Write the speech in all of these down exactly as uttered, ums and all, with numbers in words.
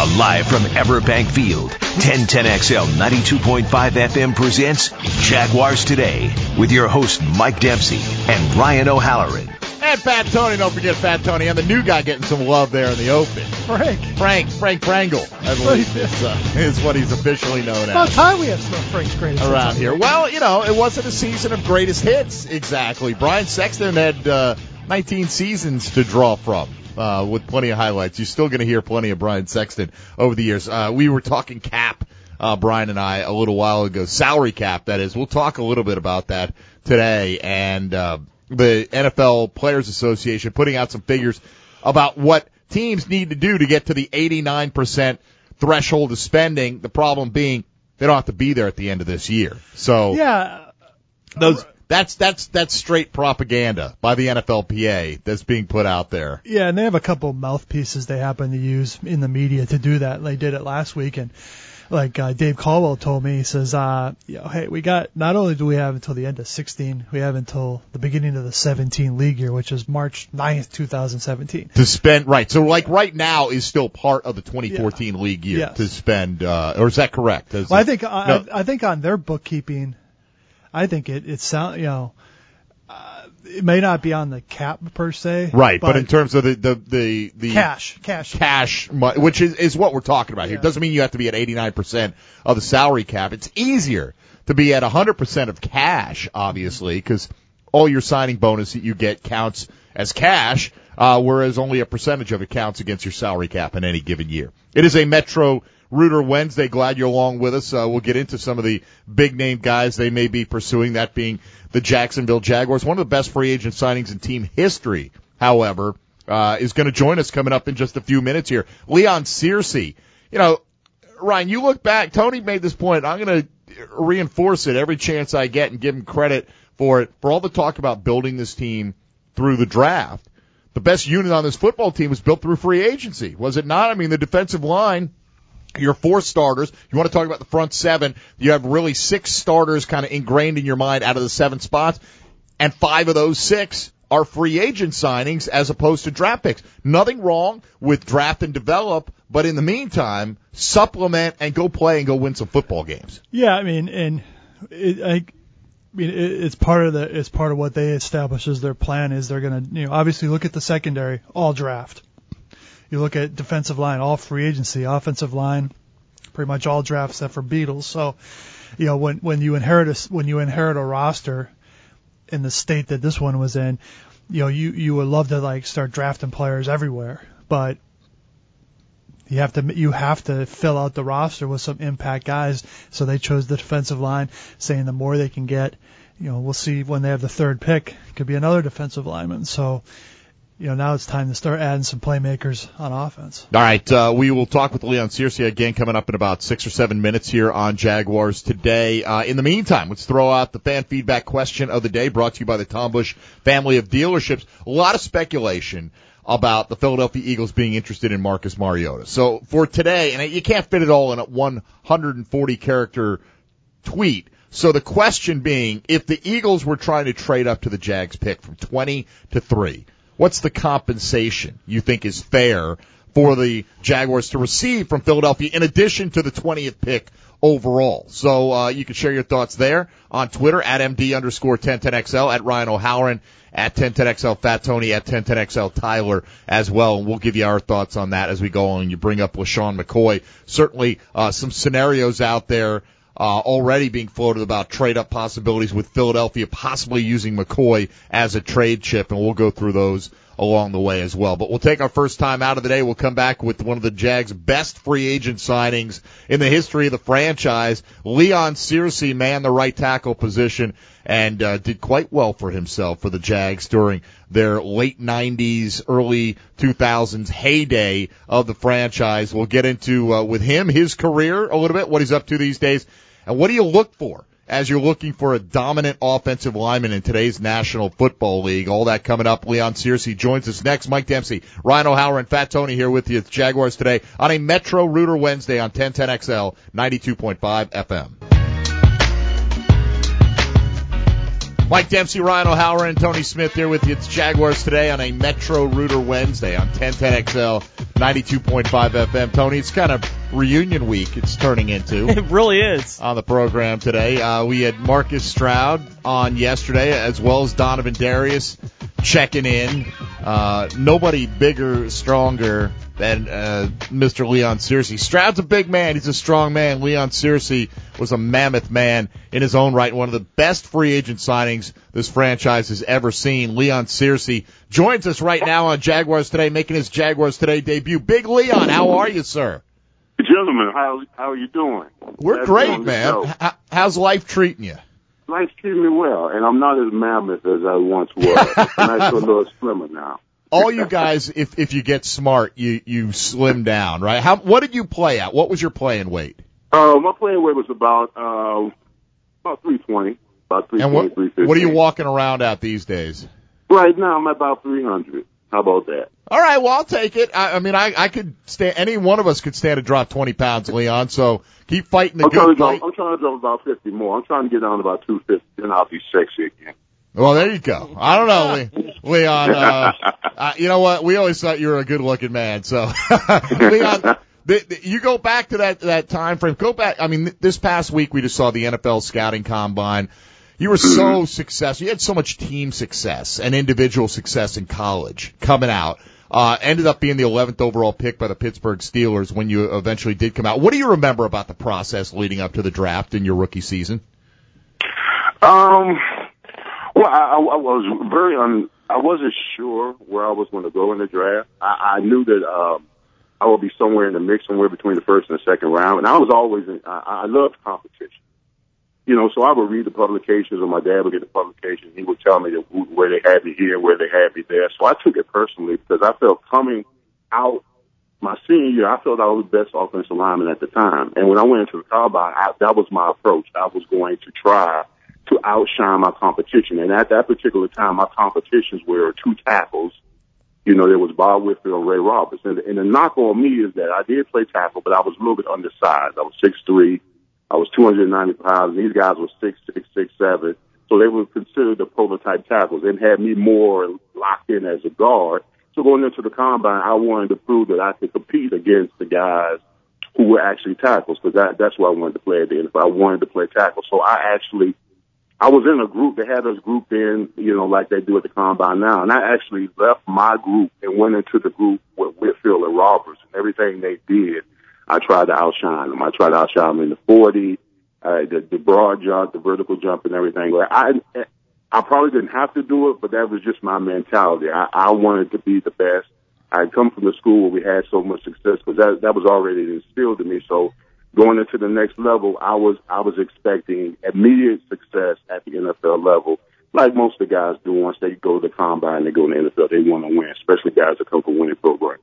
Now live from Everbank Field, ten ten X L ninety-two point five F M presents Jaguars Today with your host Mike Dempsey and Ryan O'Halloran. And Fat Tony, don't forget Fat Tony, and the new guy getting some love there in the open. Frank. Frank, Frank Prangle, I believe is, uh, is what he's officially known as. About time we have some Frank's greatest hits around here. Well, you know, it wasn't a season of greatest hits, exactly. Brian Sexton had uh, nineteen seasons to draw from. Uh, with plenty of highlights. You're still going to hear plenty of Brian Sexton over the years. Uh, we were talking cap, uh, Brian and I, a little while ago. Salary cap, that is. We'll talk a little bit about that today. And uh, the N F L Players Association putting out some figures about what teams need to do to get to the eighty-nine percent threshold of spending. The problem being they don't have to be there at the end of this year. So yeah, those. That's that's that's straight propaganda by the N F L P A that's being put out there. Yeah, and they have a couple mouthpieces they happen to use in the media to do that. They did it last week, and like uh, Dave Caldwell told me, he says, uh, you know, hey, we got not only do we have until the end of sixteen, we have until the beginning of the seventeen league year, which is March ninth, twenty seventeen. To spend, right. So like right now is still part of the twenty fourteen yeah. league year yes. to spend, uh, or is that correct? Is well, it, I think no. I, I think on their bookkeeping. I think it, it sound, you know, uh, it may not be on the cap per se. Right, but, but in terms of the, the, the, the cash, cash, cash, which is, is what we're talking about here. Yeah. Doesn't mean you have to be at eighty-nine percent of the salary cap. It's easier to be at one hundred percent of cash, obviously, because all your signing bonus that you get counts as cash, uh, whereas only a percentage of it counts against your salary cap in any given year. It is a Metro Rooter Wednesday. Glad you're along with us. Uh, we'll get into some of the big-name guys they may be pursuing, that being the Jacksonville Jaguars. One of the best free agent signings in team history, however, uh, is going to join us coming up in just a few minutes here. Leon Searcy. You know, Ryan, you look back. Tony made this point. I'm going to reinforce it every chance I get and give him credit for it. For all the talk about building this team through the draft, the best unit on this football team was built through free agency, was it not? I mean, the defensive line, your four starters. You want to talk about the front seven. You have really six starters kind of ingrained in your mind out of the seven spots, and five of those six are free agent signings as opposed to draft picks. Nothing wrong with draft and develop, but in the meantime, supplement and go play and go win some football games. Yeah, I mean, and it, I, I mean, it, it's part of the it's part of what they establish as their plan is they're going to, you know, obviously look at the secondary, all draft. You look at defensive line, all free agency, offensive line, pretty much all draft except for Beatles. So, you know, when when you inherit a when you inherit a roster in the state that this one was in, you know, you you would love to like start drafting players everywhere, but you have to you have to fill out the roster with some impact guys. So they chose the defensive line, saying the more they can get, you know, we'll see when they have the third pick, could be another defensive lineman. So, you know, now it's time to start adding some playmakers on offense. All right, uh, we will talk with Leon Searcy again coming up in about six or seven minutes here on Jaguars Today. Uh, in the meantime, let's throw out the fan feedback question of the day, brought to you by the Tom Bush family of dealerships. A lot of speculation about the Philadelphia Eagles being interested in Marcus Mariota. So for today, and you can't fit it all in a one hundred forty character tweet. So the question being, if the Eagles were trying to trade up to the Jags pick from twenty to three, what's the compensation you think is fair for the Jaguars to receive from Philadelphia in addition to the twentieth pick overall? So uh, you can share your thoughts there on Twitter at M D underscore ten ten X L, at Ryan O'Halloran, at ten ten X L Fat Tony, at ten ten X L Tyler as well. And we'll give you our thoughts on that as we go on. You bring up LaShawn McCoy. Certainly uh, some scenarios out there Uh, already being floated about trade-up possibilities with Philadelphia possibly using McCoy as a trade chip, and we'll go through those along the way as well. But we'll take our first time out of the day. We'll come back with one of the Jags' best free agent signings in the history of the franchise. Leon Searcy manned the right tackle position and uh, did quite well for himself for the Jags during their late nineties, early two thousands heyday of the franchise. We'll get into, uh, with him, his career a little bit, what he's up to these days. And what do you look for as you're looking for a dominant offensive lineman in today's National Football League? All that coming up. Leon Searcy joins us next. Mike Dempsey, Ryan O'Halloran, Fat Tony here with you. It's Jaguars Today on a Metro Rooter Wednesday on ten ten X L, ninety-two point five F M. Mike Dempsey, Ryan O'Halloran, and Tony Smith here with you. It's Jaguars Today on a Metro Rooter Wednesday on ten ten X L, ninety-two point five F M. Tony, it's kind of reunion week it's turning into. It really is. On the program today. Uh, we had Marcus Stroud on yesterday, as well as Donovan Darius checking in. Uh, nobody bigger, stronger than uh, Mister Leon Searcy. Stroud's a big man. He's a strong man. Leon Searcy was a mammoth man in his own right. One of the best free agent signings this franchise has ever seen. Leon Searcy joins us right now on Jaguars Today, making his Jaguars Today debut. Big Leon, how are you, sir? Gentlemen, how how are you doing? We're Glad great, man. H- how's life treating you? Life's treating me well, and I'm not as mammoth as I once was. I'm actually a little slimmer now. All you guys, if if you get smart, you you slim down, right? How what did you play at? What was your playing weight? Uh, my playing weight was about uh, about three twenty, about three twenty, three fifty. What are you walking around at these days? Right now, I'm at about three hundred. How about that? All right, well, I'll take it. I, I mean, I, I could stand, any one of us could stand to drop twenty pounds, Leon, so keep fighting the I'm good trying fight. to, I'm trying to drop about fifty more. I'm trying to get down to about two fifty, then I'll be sexy again. Well, there you go. I don't know, Le- Leon. Uh, uh, you know what? We always thought you were a good-looking man, so Leon, the, the, you go back to that that time frame. Go back. I mean, this past week we just saw the N F L scouting combine. You were so successful. You had so much team success and individual success in college coming out. Uh, ended up being the eleventh overall pick by the Pittsburgh Steelers when you eventually did come out. What do you remember about the process leading up to the draft in your rookie season? Um, well, I, I was very un, I wasn't sure where I was going to go in the draft. I, I knew that um, I would be somewhere in the mix, somewhere between the first and the second round. And I was always, in, I, I loved competition. You know, so I would read the publications, or my dad would get the publications. He would tell me that where they had me here, where they had me there. So I took it personally because I felt coming out my senior year, I felt I was the best offensive lineman at the time. And when I went into the combine, I, that was my approach. I was going to try to outshine my competition. And at that particular time, my competitions were two tackles. You know, there was Bob Whitfield and Ray Roberts. And, and the knock on me is that I did play tackle, but I was a little bit undersized. I was six three. I was two hundred ninety pounds, and these guys were six six, six seven. So they were considered the prototype tackles and had me more locked in as a guard. So going into the combine, I wanted to prove that I could compete against the guys who were actually tackles, because that, that's what I wanted to play at the end. But I wanted to play tackle. So I actually, I was in a group. They had us grouped in, you know, like they do at the combine now. And I actually left my group and went into the group with Whitfield and Roberts, and everything they did, I tried to outshine them. I tried to outshine them in the forty, uh, the, the broad jump, the vertical jump, and everything. I, I probably didn't have to do it, but that was just my mentality. I, I wanted to be the best. I had come from the school where we had so much success, because that, that was already instilled in me. So going into the next level, I was I was expecting immediate success at the N F L level, like most of the guys do. Once they go to the combine, they go to the N F L, they want to win, especially guys that come from winning programs.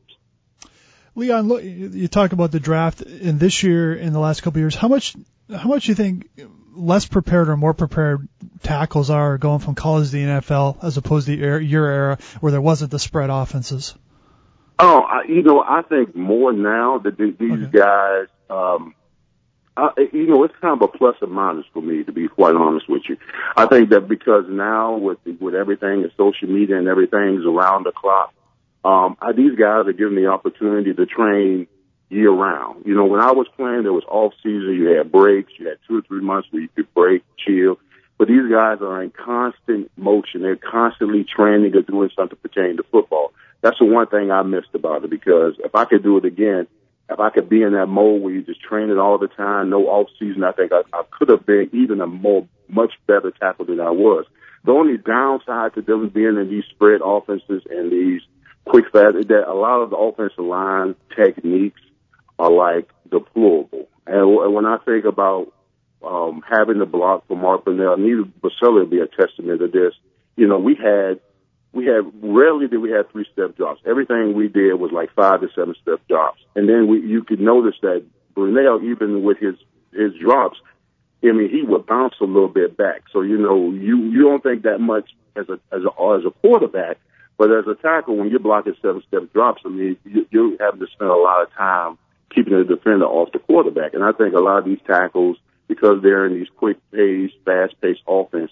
Leon, look, you talk about the draft in this year, in the last couple of years. How much, how much do you think less prepared or more prepared tackles are going from college to the N F L as opposed to your era where there wasn't the spread offenses? Oh, I, you know, I think more now that these okay. guys, um, I, you know, it's kind of a plus and minus for me, to be quite honest with you. I think that because now with with everything and social media and everything's around the clock, Um, I, these guys are given the opportunity to train year round. You know, when I was playing, there was off season. You had breaks. You had two or three months where you could break, chill. But these guys are in constant motion. They're constantly training or doing something pertaining to football. That's the one thing I missed about it, because if I could do it again, if I could be in that mode where you just train it all the time, no off season, I think I, I could have been even a more, much better tackle than I was. The only downside to them being in these spread offenses and these quick fast, that a lot of the offensive line techniques are like deplorable. And when I think about um, having to block for Mark Brunell, Nita Baselli would be a testament to this. You know, we had we had rarely did we have three step drops. Everything we did was like five to seven step drops, and then we you could notice that Brunell, even with his his drops, I mean, he would bounce a little bit back. So you know, you you don't think that much as a as a as a quarterback. But as a tackle, when you're blocking seven-step drops, I mean, you, you're having to spend a lot of time keeping the defender off the quarterback. And I think a lot of these tackles, because they're in these quick-paced, fast-paced offenses,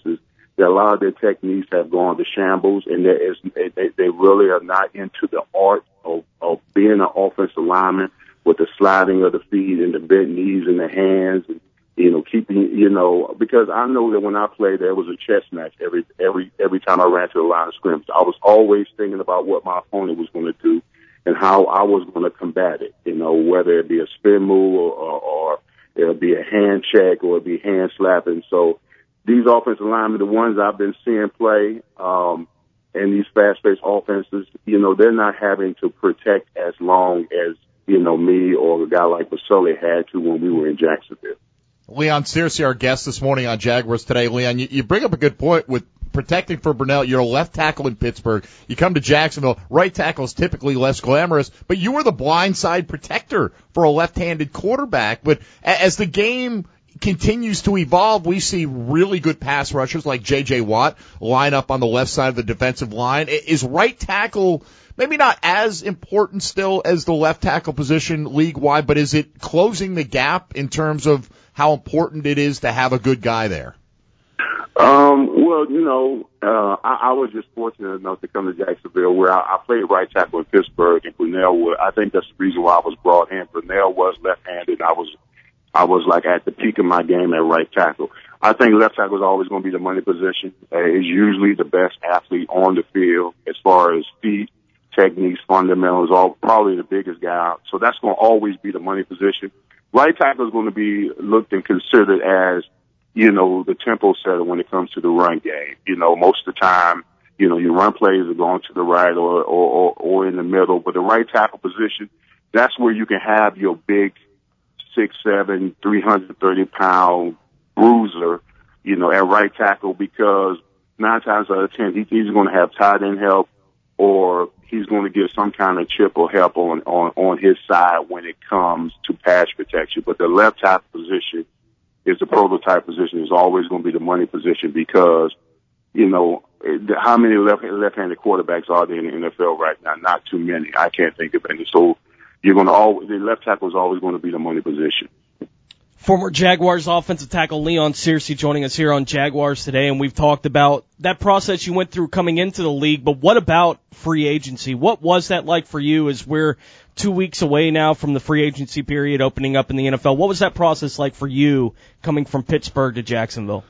that a lot of their techniques have gone to shambles, and there is, they, they really are not into the art of, of being an offensive lineman with the sliding of the feet and the bent knees and the hands, and, you know, keeping, you know, because I know that when I played, there was a chess match every, every, every time I ran to the line of scrimmage. I was always thinking about what my opponent was going to do and how I was going to combat it, you know, whether it be a spin move or, or, or it'll be a hand check or it'll be hand slapping. So these offensive linemen, the ones I've been seeing play, um, and these fast-paced offenses, you know, they're not having to protect as long as, you know, me or a guy like Vasili had to when we were in Jacksonville. Leon Searcy, our guest this morning on Jaguars Today. Leon, you, you bring up a good point with protecting for Burnell. You're a left tackle in Pittsburgh. You come to Jacksonville. Right tackle is typically less glamorous, but you were the blindside protector for a left-handed quarterback. But as the game continues to evolve, we see really good pass rushers like J J. Watt line up on the left side of the defensive line. Is right tackle maybe not as important still as the left tackle position league-wide, but is it closing the gap in terms of how important it is to have a good guy there? Um, well, you know, uh, I, I was just fortunate enough to come to Jacksonville where I, I played right tackle in Pittsburgh, and Brunell was, I think that's the reason why I was brought in. Brunell was left-handed. I was, I was like at the peak of my game at right tackle. I think left tackle is always going to be the money position. Uh, it's usually the best athlete on the field as far as feet, techniques, fundamentals, all probably the biggest guy out. So that's going to always be the money position. Right tackle is going to be looked and considered as, you know, the tempo setter when it comes to the run game. You know, most of the time, you know, your run plays are going to the right or, or, or, or in the middle, but the right tackle position, that's where you can have your big six, seven, three hundred thirty pound bruiser, you know, at right tackle, because nine times out of ten, he, he's going to have tight end help, or he's going to get some kind of chip or help on, on, on his side when it comes to pass protection. But the left tackle position is the prototype position. Is always going to be the money position because, you know, how many left, left-handed quarterbacks are there in the N F L right now? Not too many. I can't think of any. So you're going to always, the left tackle is always going to be the money position. Former Jaguars offensive tackle Leon Searcy joining us here on Jaguars Today, and we've talked about that process you went through coming into the league, but what about free agency? What was that like for you as we're two weeks away now from the free agency period opening up in the N F L? What was that process like for you coming from Pittsburgh to Jacksonville?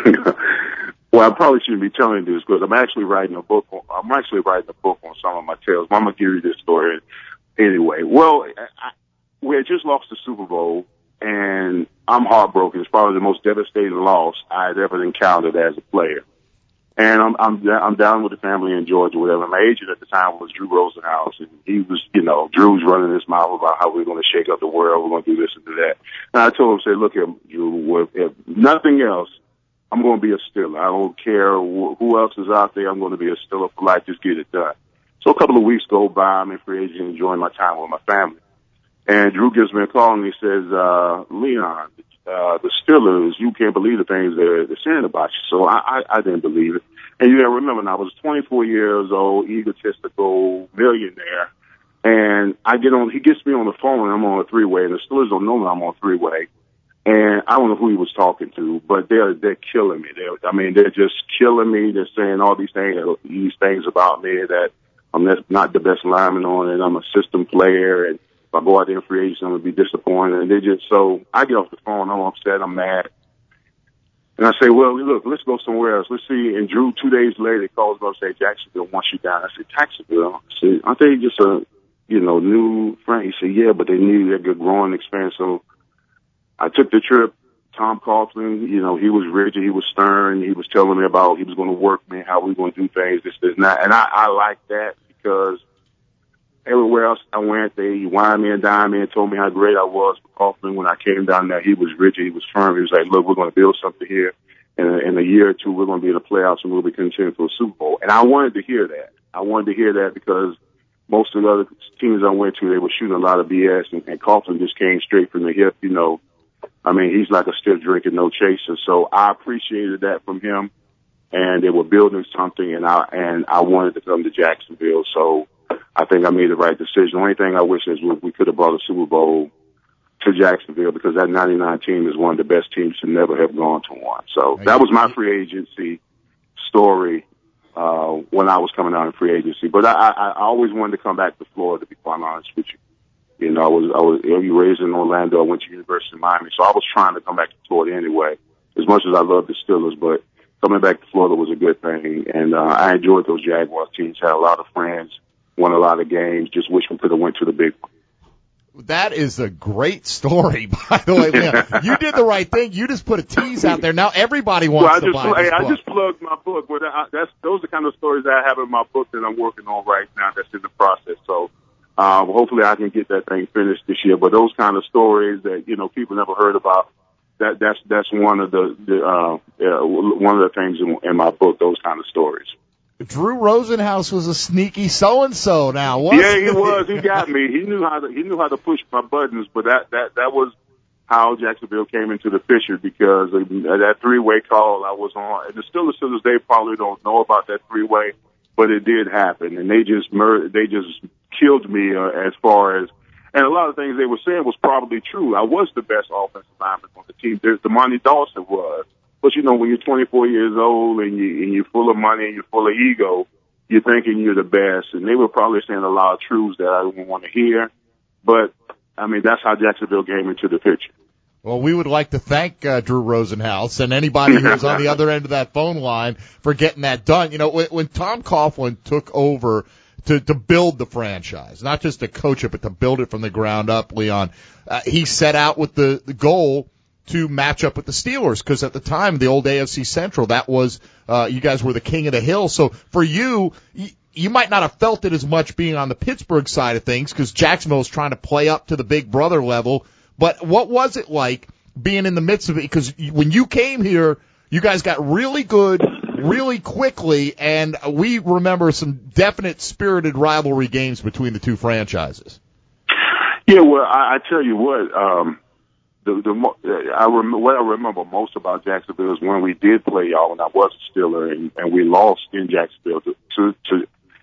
Well, I probably shouldn't be telling you this because I'm actually writing a book. On, I'm actually writing a book on some of my tales. I'm going to give you this story anyway. Well, I, we had just lost the Super Bowl, and I'm heartbroken. It's probably the most devastating loss I had ever encountered as a player. And I'm, I'm, I'm down with the family in Georgia, whatever. My agent at the time was Drew Rosenhaus, and he was, you know, Drew's running his mouth about how we're going to shake up the world, we're going to do this and do that. And I told him, say, look here, Drew, if, if nothing else, I'm going to be a Steeler. I don't care wh- who else is out there. I'm going to be a Steeler for life. Just get it done. So a couple of weeks go by. I'm in free agent enjoying my time with my family. And Drew gives me a call and he says, uh, Leon, uh, the Steelers, you can't believe the things they're, they're saying about you. So I, I, I didn't believe it. And you got to remember, I was twenty-four years old, egotistical, millionaire. And I get on, he gets me on the phone and I'm on a three-way, and the Steelers don't know me, I'm on a three-way. And I don't know who he was talking to, but they're, they're killing me. They're, I mean, they're just killing me. They're saying all these things, these things about me that I'm not the best lineman on it. I'm a system player. And if I go out there in free agency, I'm going to be disappointed. And they just, so I get off the phone. I'm upset. I'm mad. And I say, well, look, let's go somewhere else. Let's see. And Drew, two days later, he calls me up and says, Jacksonville wants you down. I said, Jacksonville? I said, aren't they just a, you know, new friend? He said, yeah, but they need a good growing experience. So I took the trip. Tom Coughlin, you know, he was rigid, he was stern, he was telling me about he was going to work me, how we were going to do things, this, this, and that. And I, I like that because everywhere else I went, they wined me and dined me and told me how great I was. But Coughlin, when I came down there, he was rigid, he was firm. He was like, look, we're going to build something here. And in a year or two, we're going to be in the playoffs and we'll be contending for a Super Bowl. And I wanted to hear that. I wanted to hear that because most of the other teams I went to, they were shooting a lot of B S, and, and Coughlin just came straight from the hip, you know. I mean, he's like a stiff drinker, no chaser. So I appreciated that from him, and they were building something, and I and I wanted to come to Jacksonville. So I think I made the right decision. The only thing I wish is we could have brought a Super Bowl to Jacksonville because that ninety-nine team is one of the best teams to never have gone to one. So that was my free agency. story uh, when I was coming out in free agency. But I, I, I always wanted to come back to Florida, to be quite honest with you. You know, I was I was raised in Orlando. I went to University of Miami, so I was trying to come back to Florida anyway. As much as I love the Steelers, but coming back to Florida was a good thing, and uh, I enjoyed those Jaguars teams. Had a lot of friends, won a lot of games. Just wish we could have went to the big one. That is a great story, by the way, Leon. You did the right thing. You just put a tease out there. Now everybody wants well, I to just, buy hey, this I book. just plugged my book. But I, that's those are the kind of stories that I have in my book that I'm working on right now. That's in the process. So um, hopefully I can get that thing finished this year. But those kind of stories that you know people never heard about. That that's that's one of the, the uh, uh, one of the things in, in my book. Those kind of stories. Drew Rosenhaus was a sneaky so-and-so now, wasn't Yeah, he he? was. He got me. He knew how to, he knew how to push my buttons, but that, that, that was how Jacksonville came into the picture because of that three-way call I was on. And the Steelers to this day probably don't know about that three-way, but it did happen. And they just murdered, they just killed me uh, as far as, and a lot of things they were saying was probably true. I was the best offensive lineman on the team. There's the Monty Dawson was. But, you know, when you're twenty-four years old and, you, and you're full of money and you're full of ego, you're thinking you're the best. And they were probably saying a lot of truths that I didn't want to hear. But, I mean, that's how Jacksonville came into the picture. Well, we would like to thank uh, Drew Rosenhaus and anybody who's on the other end of that phone line for getting that done. You know, when, when Tom Coughlin took over to, to build the franchise, not just to coach it, but to build it from the ground up, Leon, uh, he set out with the, the goal to match up with the Steelers, because at the time, the old A F C Central, that was, uh, you guys were the king of the hill. So for you, you, you might not have felt it as much being on the Pittsburgh side of things, because Jacksonville is trying to play up to the big brother level. But what was it like being in the midst of it? Because when you came here, you guys got really good really quickly, and we remember some definite spirited rivalry games between the two franchises. Yeah, well, I, I tell you what, um, The, the I rem- what I remember most about Jacksonville is when we did play y'all when I was a Steeler and, and we lost in Jacksonville to, to, to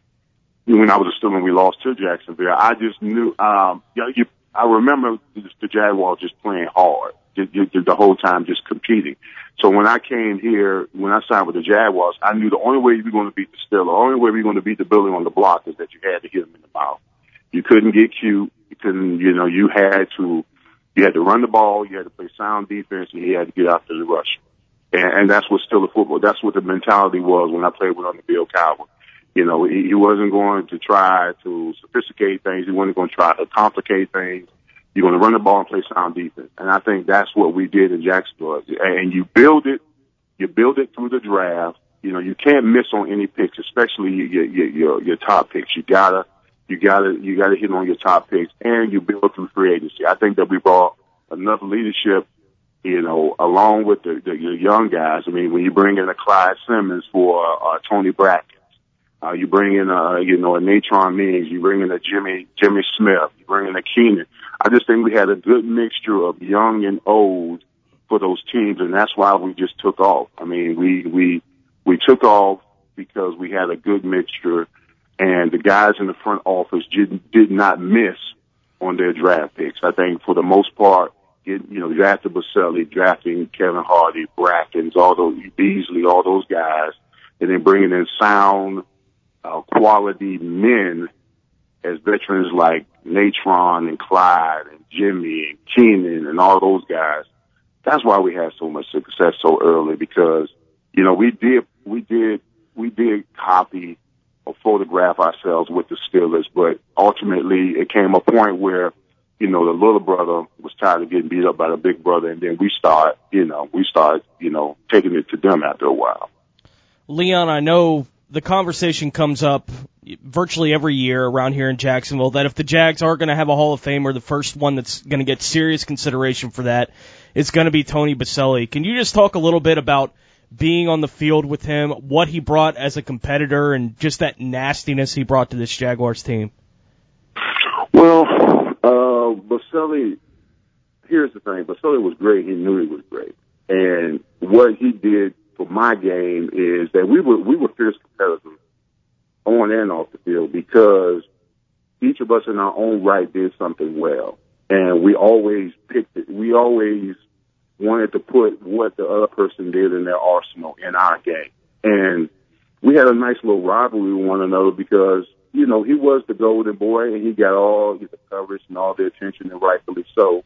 when I was a Steeler and we lost to Jacksonville. I just knew um, you, you, I remember the, the Jaguars just playing hard the, the, the whole time, just competing. So when I came here, when I signed with the Jaguars, I knew the only way we were going to beat the Steeler, the only way we were going to beat the building on the block is that you had to hit them in the mouth. You couldn't get cute. You couldn't, you know, you had to. You had to run the ball, you had to play sound defense, and you had to get after the rush. And, and that's what Steeler football, that's what the mentality was when I played with under Bill Cowher. You know, he, he wasn't going to try to sophisticate things. He wasn't going to try to complicate things. You're going to run the ball and play sound defense. And I think that's what we did in Jacksonville. And you build it, you build it through the draft. You know, you can't miss on any picks, especially your, your, your, your top picks. You gotta, You gotta, you gotta hit on your top picks, and you build through free agency. I think that we brought enough leadership, you know, along with the, the, the young guys. I mean, when you bring in a Clyde Simmons for uh, Tony Brackett, uh, you bring in a, you know, a Natron Means, you bring in a Jimmy, Jimmy Smith, you bring in a Keenan. I just think we had a good mixture of young and old for those teams, and that's why we just took off. I mean, we, we, we took off because we had a good mixture. And the guys in the front office did, did not miss on their draft picks. I think for the most part, it, you know, drafting Baselli, drafting Kevin Hardy, Brackens, all those, Beasley, all those guys, and then bringing in sound, uh, quality men as veterans like Natron and Clyde and Jimmy and Keenan and all those guys. That's why we had so much success so early because, you know, we did, we did, we did copy or photograph ourselves with the Steelers, but ultimately it came a point where, you know, the little brother was tired of getting beat up by the big brother, and then we start, you know, we start, you know, taking it to them after a while. Leon, I know the conversation comes up virtually every year around here in Jacksonville that if the Jags are going to have a Hall of Famer, the first one that's going to get serious consideration for that is going to be Tony Baselli. Can you just talk a little bit about being on the field with him, what he brought as a competitor, and just that nastiness he brought to this Jaguars team? Well, uh, Baselli, here's the thing. Baselli was great. He knew he was great. And what he did for my game is that we were, we were fierce competitors on and off the field because each of us in our own right did something well. And we always picked it. We always wanted to put what the other person did in their arsenal in our game. And we had a nice little rivalry with one another because, you know, he was the golden boy and he got all the coverage and all the attention, and rightfully so.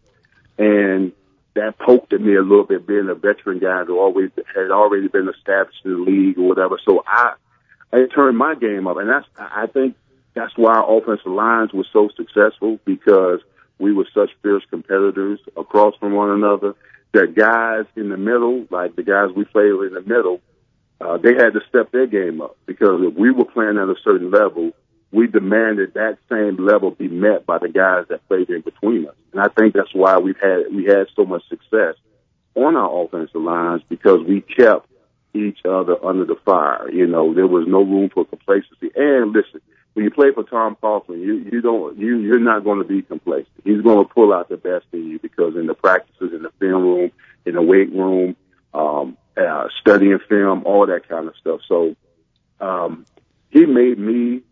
And that poked at me a little bit, being a veteran guy who always had already been established in the league or whatever. So I, I turned my game up, and that's, I think that's why our offensive lines were so successful, because we were such fierce competitors across from one another that guys in the middle, like the guys we played in the middle, uh, they had to step their game up, because if we were playing at a certain level, we demanded that same level be met by the guys that played in between us. And I think that's why we've had, we had so much success on our offensive lines, because we kept each other under the fire. You know, there was no room for complacency. And listen, when you play for Tom Coughlin, you, you don't, you, you're not going to be complacent. He's going to pull out the best in you, because in the practices, in the film room, in the weight room, um, uh, studying film, all that kind of stuff. So, um, he made me,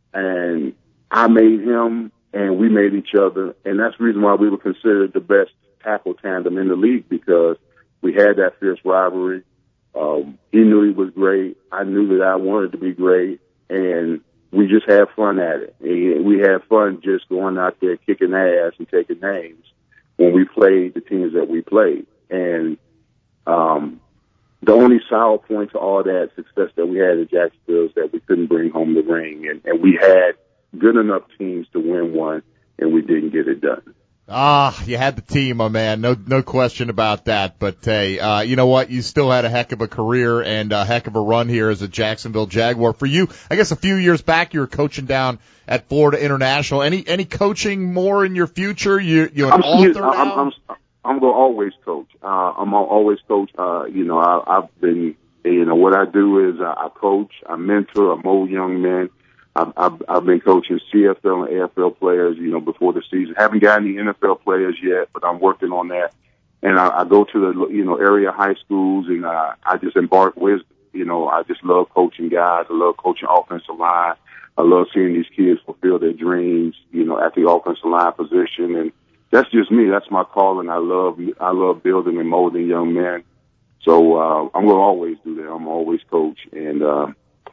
and I made him, and we made each other. And that's the reason why we were considered the best tackle tandem in the league, because we had that fierce rivalry. Um, he knew he was great. I knew that I wanted to be great. And we just had fun at it. And we had fun just going out there kicking ass and taking names when we played the teams that we played. And um, the only sour point to all that success that we had in Jacksonville is that we couldn't bring home the ring. And, and we had good enough teams to win one, and we didn't get it done. Ah, you had the team, my man. No, no question about that. But hey, uh, you know what? You still had a heck of a career and a heck of a run here as a Jacksonville Jaguar. For you, I guess a few years back, you were coaching down at Florida International. Any, any coaching more in your future? You, you an I'm, author now? I'm, I'm, I'm going to always coach. Uh, I'm gonna always coach. Uh, you know, I, I've been, you know, what I do is I, I coach, I mentor, I mold young men. I've, I've, I've been coaching C F L and A F L players, you know, before the season. Haven't got any N F L players yet, but I'm working on that. And I, I go to the, you know, area high schools, and uh, I just impart wisdom. You know, I just love coaching guys. I love coaching offensive line. I love seeing these kids fulfill their dreams, you know, at the offensive line position. And that's just me. That's my calling. I love, I love building and molding young men. So uh, I'm going to always do that. I'm always coach. And, uh,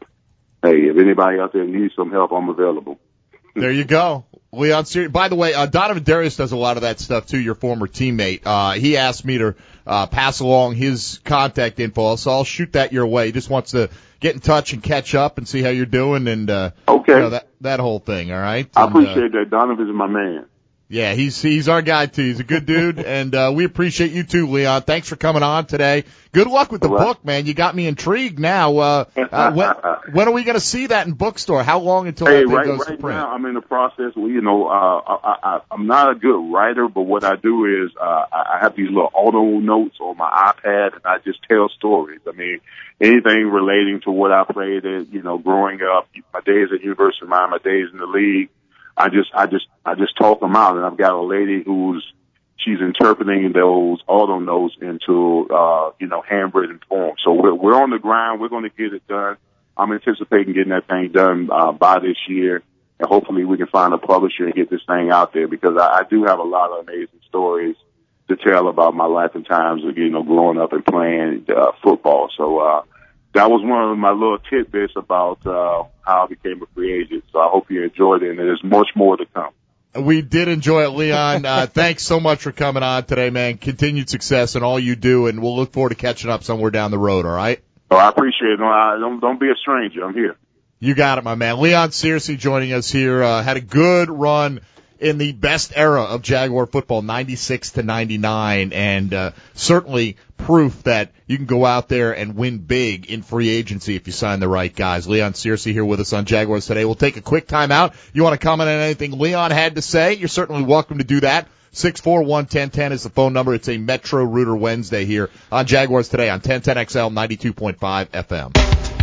hey, if anybody out there needs some help, I'm available. There you go. Leon Searcy. By the way, uh, Donovan Darius does a lot of that stuff too, your former teammate. Uh, he asked me to uh, pass along his contact info, so I'll shoot that your way. He just wants to get in touch and catch up and see how you're doing, and uh, okay. you know, that, that whole thing, all right? I and, appreciate uh, that. Donovan's my man. Yeah, he's he's our guy too. He's a good dude, and uh, we appreciate you too, Leon. Thanks for coming on today. Good luck with the right. book, man. You got me intrigued now. Uh, uh, when, when are we going to see that in bookstore? How long until hey, that thing right, goes right to print? Now, I'm in the process. Well, you know, uh, I, I, I'm not a good writer, but what I do is uh, I have these little auto notes on my iPad, and I just tell stories. I mean, anything relating to what I played, in, you know, growing up, my days at University of Miami, my days in the league. I just, I just, I just talk them out, and I've got a lady who's, she's interpreting those auto notes into, uh, you know, handwritten form. So we're, we're on the grind. We're going to get it done. I'm anticipating getting that thing done, uh, by this year, and hopefully we can find a publisher and get this thing out there, because I, I do have a lot of amazing stories to tell about my life and times of, you know, growing up and playing, uh, football. So, uh, that was one of my little tidbits about uh, how I became a free agent. So I hope you enjoyed it, and there's much more to come. We did enjoy it, Leon. Uh, thanks so much for coming on today, man. Continued success in all you do, and we'll look forward to catching up somewhere down the road, all right? Oh, I appreciate it. No, I, don't, don't be a stranger. I'm here. You got it, my man. Leon Searcy joining us here. Uh, had a good run in the best era of Jaguar football, ninety-six to ninety-nine, and uh, certainly proof that you can go out there and win big in free agency if you sign the right guys. Leon Searcy here with us on Jaguars Today. We'll take a quick time out. You want to comment on anything Leon had to say? You're certainly welcome to do that. six four one, one zero one zero is the phone number. It's a Metro Rooter Wednesday here on Jaguars Today on ten ten X L ninety-two point five F M.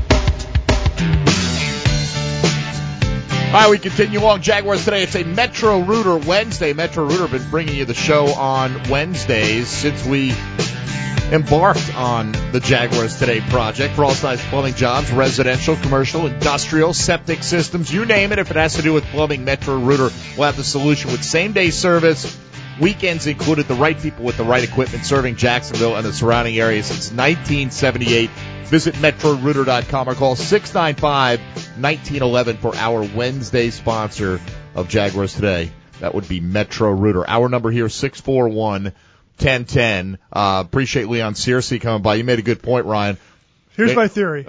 All right, we continue along Jaguars Today. It's a Metro Rooter Wednesday. Metro Rooter have been bringing you the show on Wednesdays since we embarked on the Jaguars Today project for all size plumbing jobs, residential, commercial, industrial, septic systems, you name it. If it has to do with plumbing, Metro Rooter will have the solution with same-day service, Weekends included the right people with the right equipment serving Jacksonville and the surrounding area since nineteen seventy-eight. Visit Metro Rooter dot com or call six nine five, one nine one one for our Wednesday sponsor of Jaguars Today. That would be Metro Rooter. Our number here, six four one, one zero one zero. Uh, appreciate Leon Searcy coming by. You made a good point, Ryan. Here's my theory.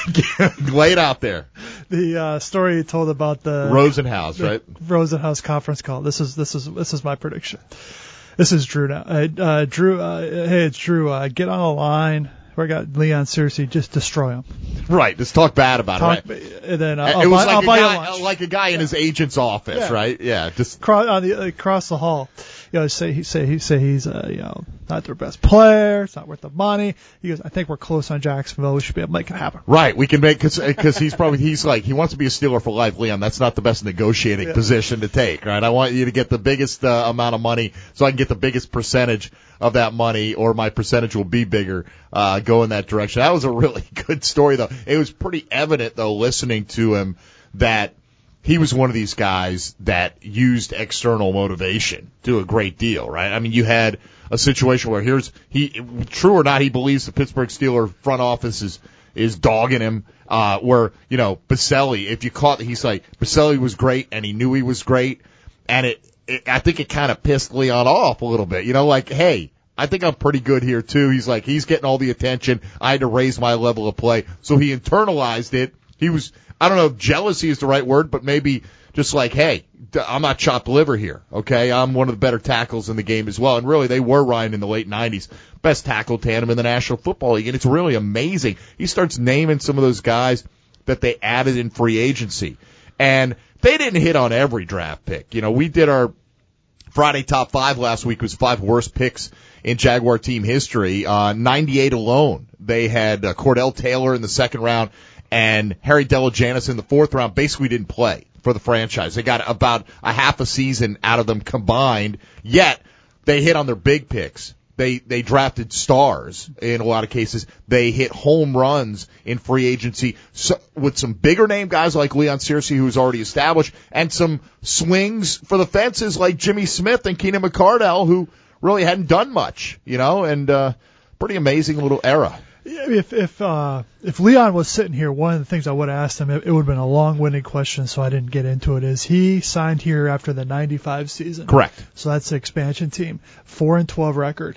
Lay it out there. The uh, story you told about the Rosenhaus, the right? Rosenhaus conference call. This is this is this is my prediction. This is Drew now. Uh, uh, Drew, uh, hey, it's Drew. Uh, get on the line. We got Leon Searcy. Just destroy him. Right. Just talk bad about talk, it. Right? And then uh, it I'll was buy, like, I'll a buy guy, you lunch. like a guy in yeah. his agent's office, yeah. right? Yeah. Just Cross, on the, across the hall. You know, say he say he say he's uh, you know not their best player. It's not worth the money. He goes, I think we're close on Jacksonville. We should be able to make it happen. Right. We can make because because he's probably he's like he wants to be a Steeler for life, Leon. That's not the best negotiating yeah. position to take, right? I want you to get the biggest uh, amount of money so I can get the biggest percentage of that money, or my percentage will be bigger. Uh, go in that direction. That was a really good story, though. It was pretty evident, though, listening to him, that he was one of these guys that used external motivation to a great deal, right? I mean, you had a situation where here's he, true or not, he believes the Pittsburgh Steelers front office is is dogging him. Uh, where you know Baselli, if you caught, he's like Baselli was great, and he knew he was great, and it, it I think it kind of pissed Leon off a little bit. You know, like, hey, I think I'm pretty good here too. He's like, he's getting all the attention. I had to raise my level of play, so he internalized it. He was. I don't know if jealousy is the right word, but maybe just like, hey, I'm not chopped liver here, okay? I'm one of the better tackles in the game as well. And really, they were, Ryan, in the late nineties, best tackle tandem in the National Football League. And it's really amazing. He starts naming some of those guys that they added in free agency. And they didn't hit on every draft pick. You know, we did our Friday top five last week. It was five worst picks in Jaguar team history. Uh, ninety-eight alone. They had uh, Cordell Taylor in the second round, and Harry Delajanis in the fourth round basically didn't play for the franchise. They got about a half a season out of them combined, yet they hit on their big picks. They they drafted stars in a lot of cases. They hit home runs in free agency so, with some bigger name guys like Leon Searcy, who's already established, and some swings for the fences like Jimmy Smith and Keenan McCardell, who really hadn't done much, you know, and uh, pretty amazing little era. If if uh, if Leon was sitting here, one of the things I would have asked him, it, it would have been a long-winded question, so I didn't get into it. Is he signed here after the ninety-five season? Correct. So that's the expansion team, four and twelve record.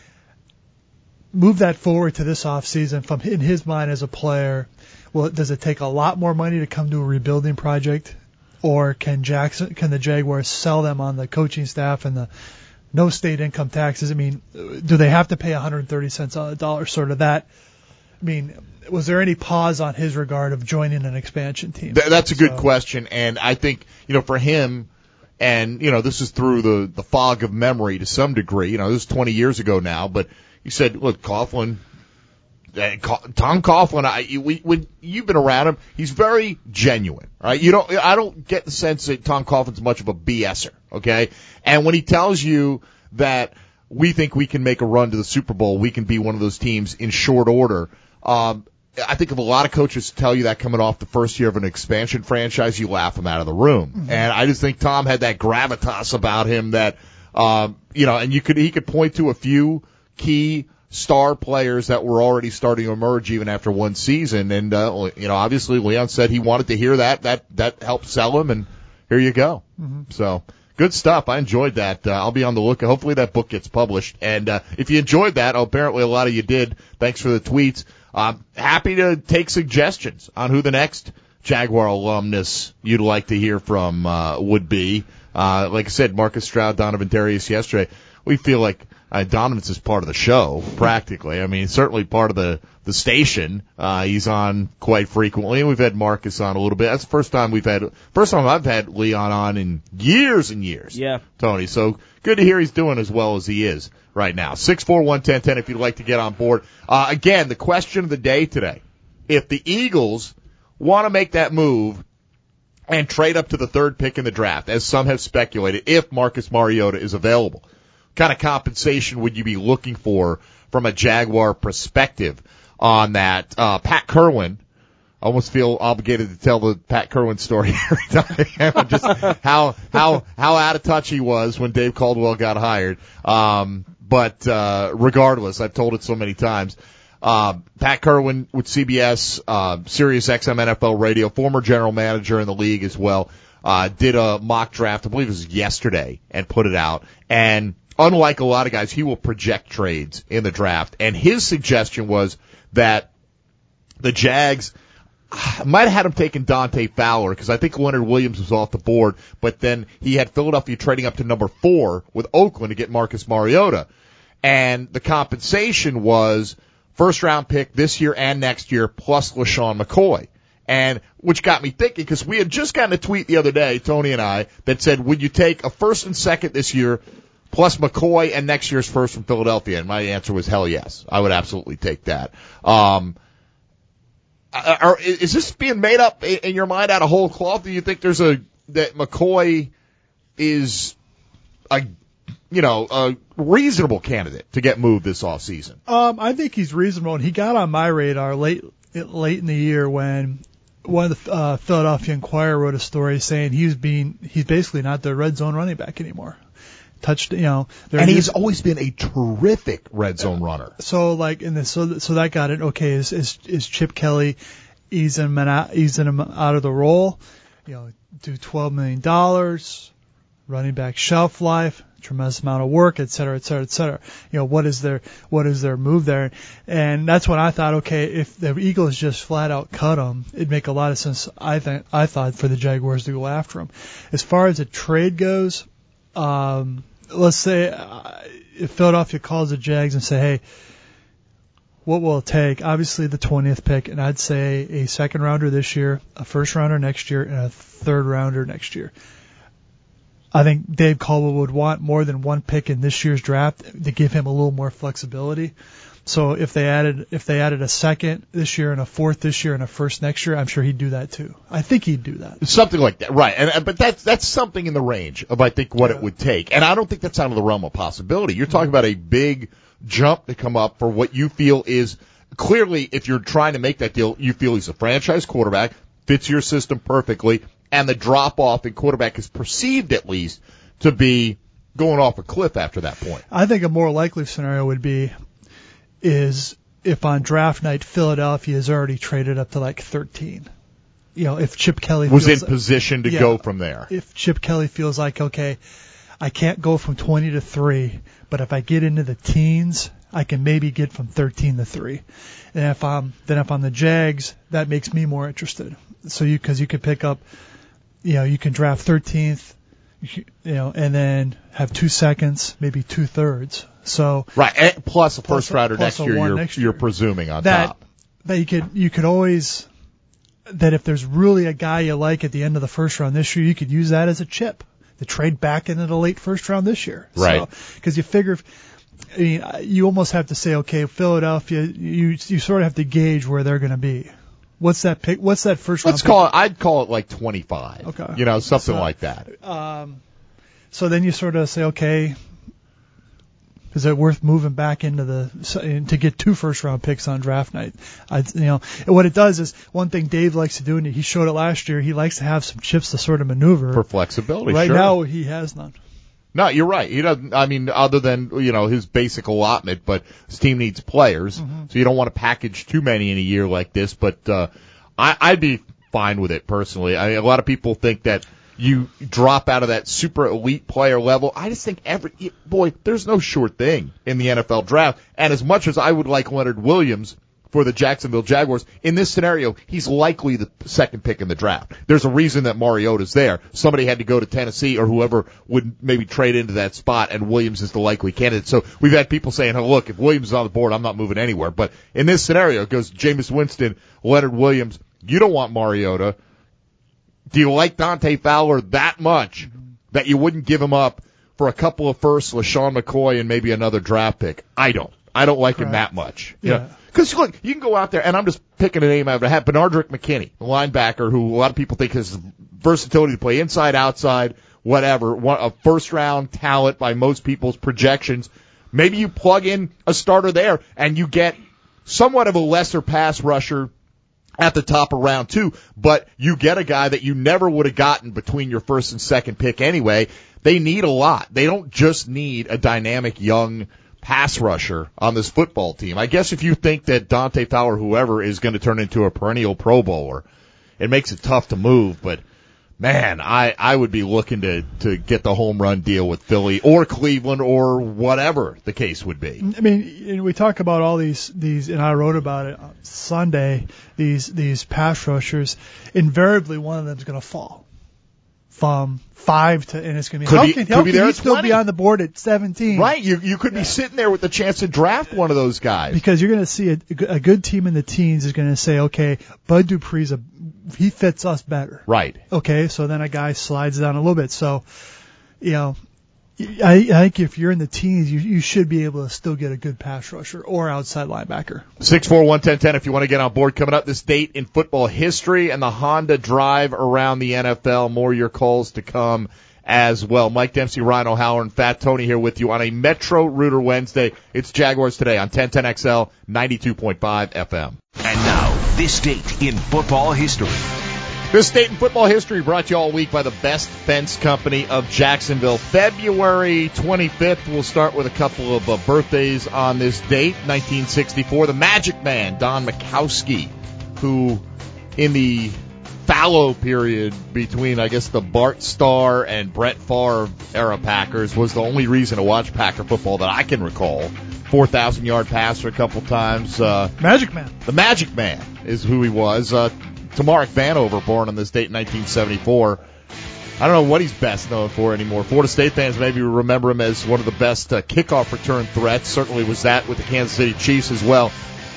Move that forward to this offseason. From in his mind as a player, well, does it take a lot more money to come to a rebuilding project, or can Jackson, can the Jaguars sell them on the coaching staff and the no state income taxes? I mean, do they have to pay one hundred thirty cents on the dollar? Sort of that. I mean, was there any pause on his regard of joining an expansion team? Th- that's a good so, question, and I think, you know, for him, and, you know, this is through the, the fog of memory to some degree. You know, this is twenty years ago now, but he said, look, Coughlin, uh, Tom Coughlin, I, we, when you've been around him, he's very genuine, right? You don't, I don't get the sense that Tom Coughlin's much of a BSer, okay? And when he tells you that we think we can make a run to the Super Bowl, we can be one of those teams in short order, um, I think if a lot of coaches tell you that coming off the first year of an expansion franchise, you laugh them out of the room. Mm-hmm. And I just think Tom had that gravitas about him that, um, you know, and you could, he could point to a few key star players that were already starting to emerge even after one season. And, uh, you know, obviously Leon said he wanted to hear that. That, that helped sell him, and here you go. Mm-hmm. So good stuff. I enjoyed that. Uh, I'll be on the lookout. Hopefully that book gets published. And, uh, if you enjoyed that, apparently a lot of you did. Thanks for the tweets. I'm happy to take suggestions on who the next Jaguar alumnus you'd like to hear from, uh, would be. Uh, like I said, Marcus Stroud, Donovan Darius yesterday. We feel like, Uh, Donovan's is part of the show, practically. I mean, certainly part of the, the station. Uh, he's on quite frequently, and we've had Marcus on a little bit. That's the first time we've had, first time I've had Leon on in years and years. Yeah. Tony. So good to hear he's doing as well as he is right now. six four one, one zero one zero if you'd like to get on board. Uh, again, the question of the day today. If the Eagles want to make that move and trade up to the third pick in the draft, as some have speculated, if Marcus Mariota is available, kind of compensation would you be looking for from a Jaguar perspective on that? Uh, Pat Kerwin, I almost feel obligated to tell the Pat Kerwin story every time. Just how how how out of touch he was when Dave Caldwell got hired. Um, but uh, regardless, I've told it so many times. Uh, Pat Kerwin with C B S, uh, Sirius X M N F L Radio, former general manager in the league as well, uh, did a mock draft, I believe it was yesterday, and put it out. And unlike a lot of guys, he will project trades in the draft. And his suggestion was that the Jags might have had him taking Dante Fowler, because I think Leonard Williams was off the board, but then he had Philadelphia trading up to number four with Oakland to get Marcus Mariota. And the compensation was first round pick this year and next year plus LaShawn McCoy. And which got me thinking, because we had just gotten a tweet the other day, Tony and I, that said, would you take a first and second this year plus McCoy and next year's first from Philadelphia? And my answer was hell yes. I would absolutely take that. Um, are, is this being made up in your mind out of whole cloth? Do you think there's a, that McCoy is a, you know, a reasonable candidate to get moved this offseason? Um, I think he's reasonable, and he got on my radar late late in the year when one of the uh, Philadelphia Inquirer wrote a story saying he's being he's basically not the red zone running back anymore. Touched, you know, and he's always been a terrific red zone runner. So like in this, so so that got it. Okay, is is, is Chip Kelly easing him out, easing him out of the role? You know, do twelve million dollars, running back shelf life, tremendous amount of work, et cetera, et cetera, et cetera. You know, what is their, what is their move there? And that's when I thought, okay, if the Eagles just flat out cut him, it'd make a lot of sense, I think, I thought, for the Jaguars to go after him. As far as the trade goes, um, let's say uh, if Philadelphia calls the Jags and say, hey, what will it take? Obviously the twentieth pick, and I'd say a second rounder this year, a first rounder next year, and a third rounder next year. I think Dave Caldwell would want more than one pick in this year's draft to give him a little more flexibility. So if they added if they added a second this year and a fourth this year and a first next year, I'm sure he'd do that too. I think he'd do that. Something like that, right? And but that's that's something in the range of I think what yeah. it would take. And I don't think that's out of the realm of possibility. You're talking about a big jump to come up for what you feel is clearly, if you're trying to make that deal, you feel he's a franchise quarterback, fits your system perfectly. And the drop-off in quarterback is perceived, at least, to be going off a cliff after that point. I think a more likely scenario would be is if on draft night Philadelphia is already traded up to like thirteen. You know, if Chip Kelly was feels in position to yeah, go from there. If Chip Kelly feels like, okay, I can't go from twenty to three, but if I get into the teens, I can maybe get from thirteen to three. And if I'm then if I'm the Jags, that makes me more interested. So you because you could pick up. You know, you can draft thirteenth, you know, and then have two seconds, maybe two thirds. So right, and plus a first rounder next year, you're next year. You're presuming on that, top. That you could you could always that if there's really a guy you like at the end of the first round this year, you could use that as a chip to trade back into the late first round this year. Right. Because so, you figure, I mean, you almost have to say, okay, Philadelphia, you you sort of have to gauge where they're going to be. What's that pick? What's that first round? Let's call it. I'd call it like twenty-five. Okay. You know, something so, like that. Um, so then you sort of say, okay, is it worth moving back into the to get two first round picks on draft night? I, you know, and what it does is one thing Dave likes to do, and he showed it last year. He likes to have some chips to sort of maneuver for flexibility. Right sure. now, he has none. No, you're right. He doesn't. I mean, other than you know his basic allotment, but his team needs players, mm-hmm. so you don't want to package too many in a year like this. But uh, I, I'd be fine with it personally. I mean, a lot of people think that you drop out of that super elite player level. I just think every boy, there's no sure thing in the N F L draft. And as much as I would like Leonard Williams for the Jacksonville Jaguars, in this scenario, he's likely the second pick in the draft. There's a reason that Mariota's there. Somebody had to go to Tennessee or whoever would maybe trade into that spot, and Williams is the likely candidate. So we've had people saying, oh, look, if Williams is on the board, I'm not moving anywhere. But in this scenario, it goes Jameis Winston, Leonard Williams. You don't want Mariota. Do you like Dante Fowler that much that you wouldn't give him up for a couple of firsts, LaShawn McCoy, and maybe another draft pick? I don't. I don't like Correct. him that much. Yeah. Because, look, you can go out there, and I'm just picking a name out of a hat, Benardrick McKinney, the linebacker who a lot of people think has versatility to play inside, outside, whatever, a first-round talent by most people's projections. Maybe you plug in a starter there, and you get somewhat of a lesser pass rusher at the top of round two, but you get a guy that you never would have gotten between your first and second pick anyway. They need a lot. They don't just need a dynamic young pass rusher on this football team. I guess if you think that Dante Fowler, whoever, is going to turn into a perennial Pro Bowler, it makes it tough to move, but man, I, I would be looking to, to get the home run deal with Philly or Cleveland or whatever the case would be. I mean, we talk about all these, these, and I wrote about it on Sunday, these, these pass rushers. Invariably, one of them is going to fall from five to, and it's going to be, Could how be- can, could how be can there he at still twenty? be on the board at seventeen? Right, you you could be sitting there with the chance to draft one of those guys. Because you're going to see a, a good team in the teens is going to say, okay, Bud Dupree's a, he fits us better. Right. Okay, so then a guy slides down a little bit. So, you know, I, I think if you're in the teens, you, you should be able to still get a good pass rusher or outside linebacker. six four one ten ten if you want to get on board. Coming up, this date in football history and the Honda drive around the N F L. More of your calls to come as well. Mike Dempsey, Ryan O'Halloran, and Fat Tony here with you on a Metro Rooter Wednesday. It's Jaguars Today on ten ten X L ninety-two point five F M. And now, this date in football history. This date in football history brought to you all week by the Best Fence Company of Jacksonville. February twenty-fifth, we'll start with a couple of uh, birthdays on this date. nineteen sixty-four, the Magic Man, Don Mikowski, who in the fallow period between, I guess, the Bart Starr and Brett Favre era Packers was the only reason to watch Packer football that I can recall. four thousand yard passer a couple times. Uh, Magic Man. the Magic Man is who he was. Uh, Tamarick Vanover, born on this date in nineteen seventy-four. I don't know what he's best known for anymore. Florida State fans maybe remember him as one of the best uh, kickoff return threats. Certainly was that with the Kansas City Chiefs as well.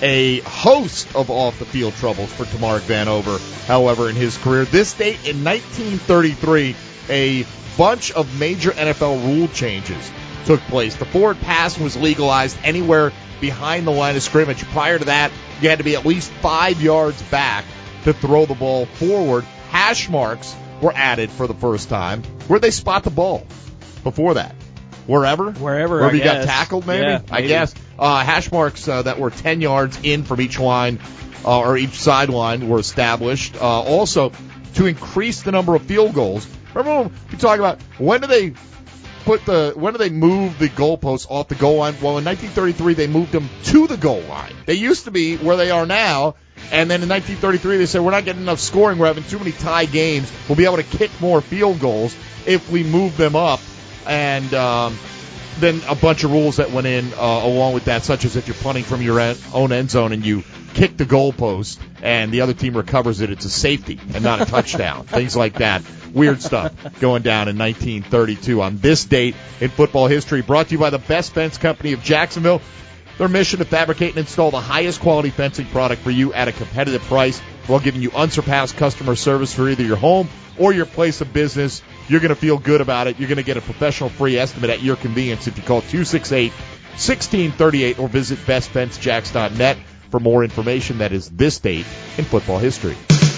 A host of off-the-field troubles for Tamarick Vanover, however, in his career. This date in nineteen thirty-three, a bunch of major N F L rule changes took place. The forward pass was legalized anywhere behind the line of scrimmage. Prior to that, you had to be at least five yards back to throw the ball forward. Hash marks were added for the first time. Where'd they spot the ball before that? Wherever? Wherever, Wherever I you got guess. tackled, maybe? Yeah, I maybe. guess. Uh, hash marks uh, that were ten yards in from each line uh, or each sideline were established. Uh, also, to increase the number of field goals. Remember when we talk about when do they put the when do they move the goalposts off the goal line? Well, in nineteen thirty-three, they moved them to the goal line. They used to be where they are now. And then in nineteen thirty-three, they said, we're not getting enough scoring. We're having too many tie games. We'll be able to kick more field goals if we move them up. And um, then a bunch of rules that went in uh, along with that, such as if you're punting from your own end zone and you kick the goalpost and the other team recovers it, it's a safety and not a touchdown. Things like that. Weird stuff going down in nineteen thirty-two on this date in football history. Brought to you by the Best Fence Company of Jacksonville. Their mission to fabricate and install the highest quality fencing product for you at a competitive price while giving you unsurpassed customer service for either your home or your place of business. You're going to feel good about it. You're going to get a professional free estimate at your convenience if you call two six eight, one six three eight or visit best fence jacks dot net for more information. That is this date in football history.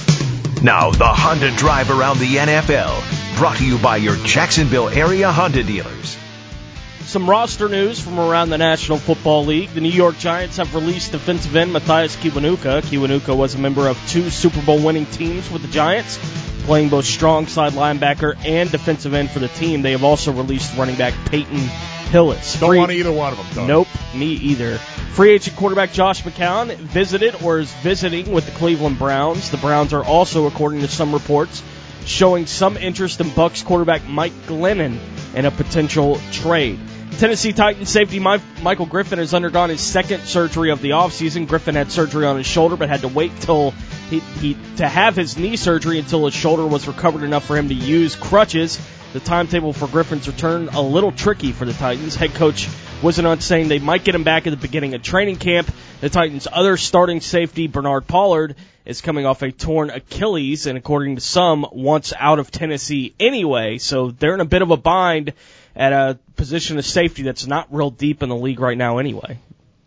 Now, the Honda Drive around the N F L, brought to you by your Jacksonville area Honda dealers. Some roster news from around the National Football League. The New York Giants have released defensive end Matthias Kiwanuka. Kiwanuka was a member of two Super Bowl winning teams with the Giants, playing both strong side linebacker and defensive end for the team. They have also released running back Peyton Hillis. Don't Free- want either one of them, Tony. Nope, me either. Free agent quarterback Josh McCown visited or is visiting with the Cleveland Browns. The Browns are also, according to some reports, showing some interest in Bucs quarterback Mike Glennon in a potential trade. Tennessee Titans safety Mike, Michael Griffin has undergone his second surgery of the offseason. Griffin had surgery on his shoulder but had to wait till he, he to have his knee surgery until his shoulder was recovered enough for him to use crutches. The timetable for Griffin's return a little tricky for the Titans. Head coach Whisenhunt saying they might get him back at the beginning of training camp. The Titans' other starting safety, Bernard Pollard, is coming off a torn Achilles and, according to some, wants out of Tennessee anyway. So they're in a bit of a bind at a position of safety that's not real deep in the league right now anyway.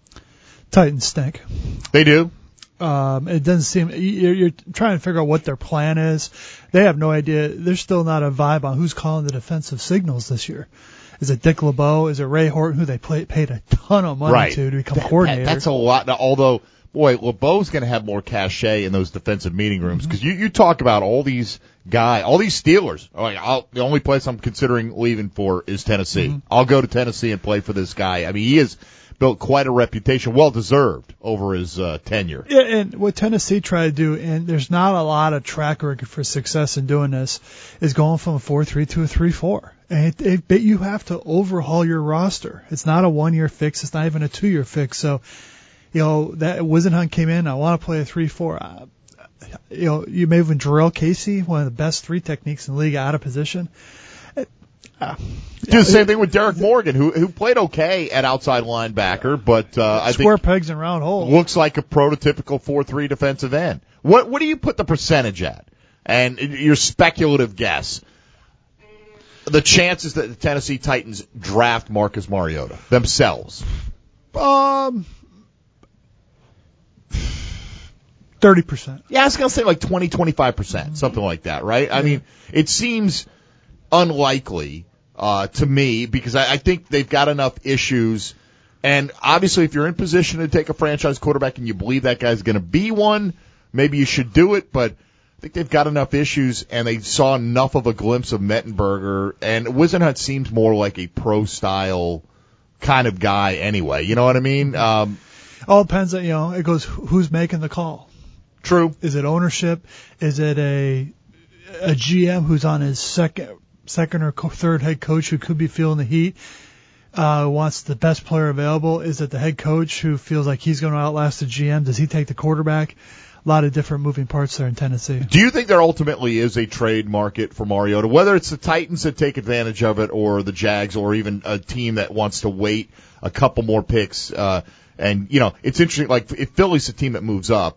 Titans stink. They do. Um, it doesn't seem you're, you're trying to figure out what their plan is. They have no idea. There's still not a vibe on who's calling the defensive signals this year. Is it Dick LeBeau? Is it Ray Horton, who they play, paid a ton of money Right. to to become That- coordinator? that- that's a lot. Now, although boy, LeBeau's going to have more cachet in those defensive meeting rooms because you, you talk about all these guys, all these Steelers. Like, I'll, the only place I'm considering leaving for is Tennessee. Mm-hmm. I'll go to Tennessee and play for this guy. I mean, he has built quite a reputation, well deserved, over his uh, tenure. Yeah, and what Tennessee tried to do, and there's not a lot of track record for success in doing this, is going from a four three to a three four. And it, it, but you have to overhaul your roster. It's not a one-year fix. It's not even a two-year fix. So, you know, that Wisenhunt came in. I want to play a three four. Uh, you know, you may even Jarrell Casey, one of the best three techniques in the league, out of position. Uh, Do the same thing with Derek Morgan, who who played okay at outside linebacker, but uh, I square think pegs and round holes. Looks like a prototypical four three defensive end. What what do you put the percentage at? And your speculative guess, the chances that the Tennessee Titans draft Marcus Mariota themselves? Um, thirty percent. Yeah, I was gonna say like twenty, twenty-five percent, something like that, right? I mean, it seems unlikely. Uh, to me, because I, I think they've got enough issues, and obviously if you're in position to take a franchise quarterback and you believe that guy's going to be one, maybe you should do it, but I think they've got enough issues, and they saw enough of a glimpse of Mettenberger, and Wisenhunt seems more like a pro-style kind of guy anyway, you know what I mean? Um, All depends on, you know, it goes who's making the call. True. Is it ownership? Is it a a G M who's on his second second or third head coach who could be feeling the heat, uh, wants the best player available? Is it the head coach who feels like he's going to outlast the G M? Does he take the quarterback? A lot of different moving parts there in Tennessee. Do you think there ultimately is a trade market for Mariota, whether it's the Titans that take advantage of it or the Jags or even a team that wants to wait a couple more picks? Uh, and, you know, it's interesting, like if Philly's the team that moves up,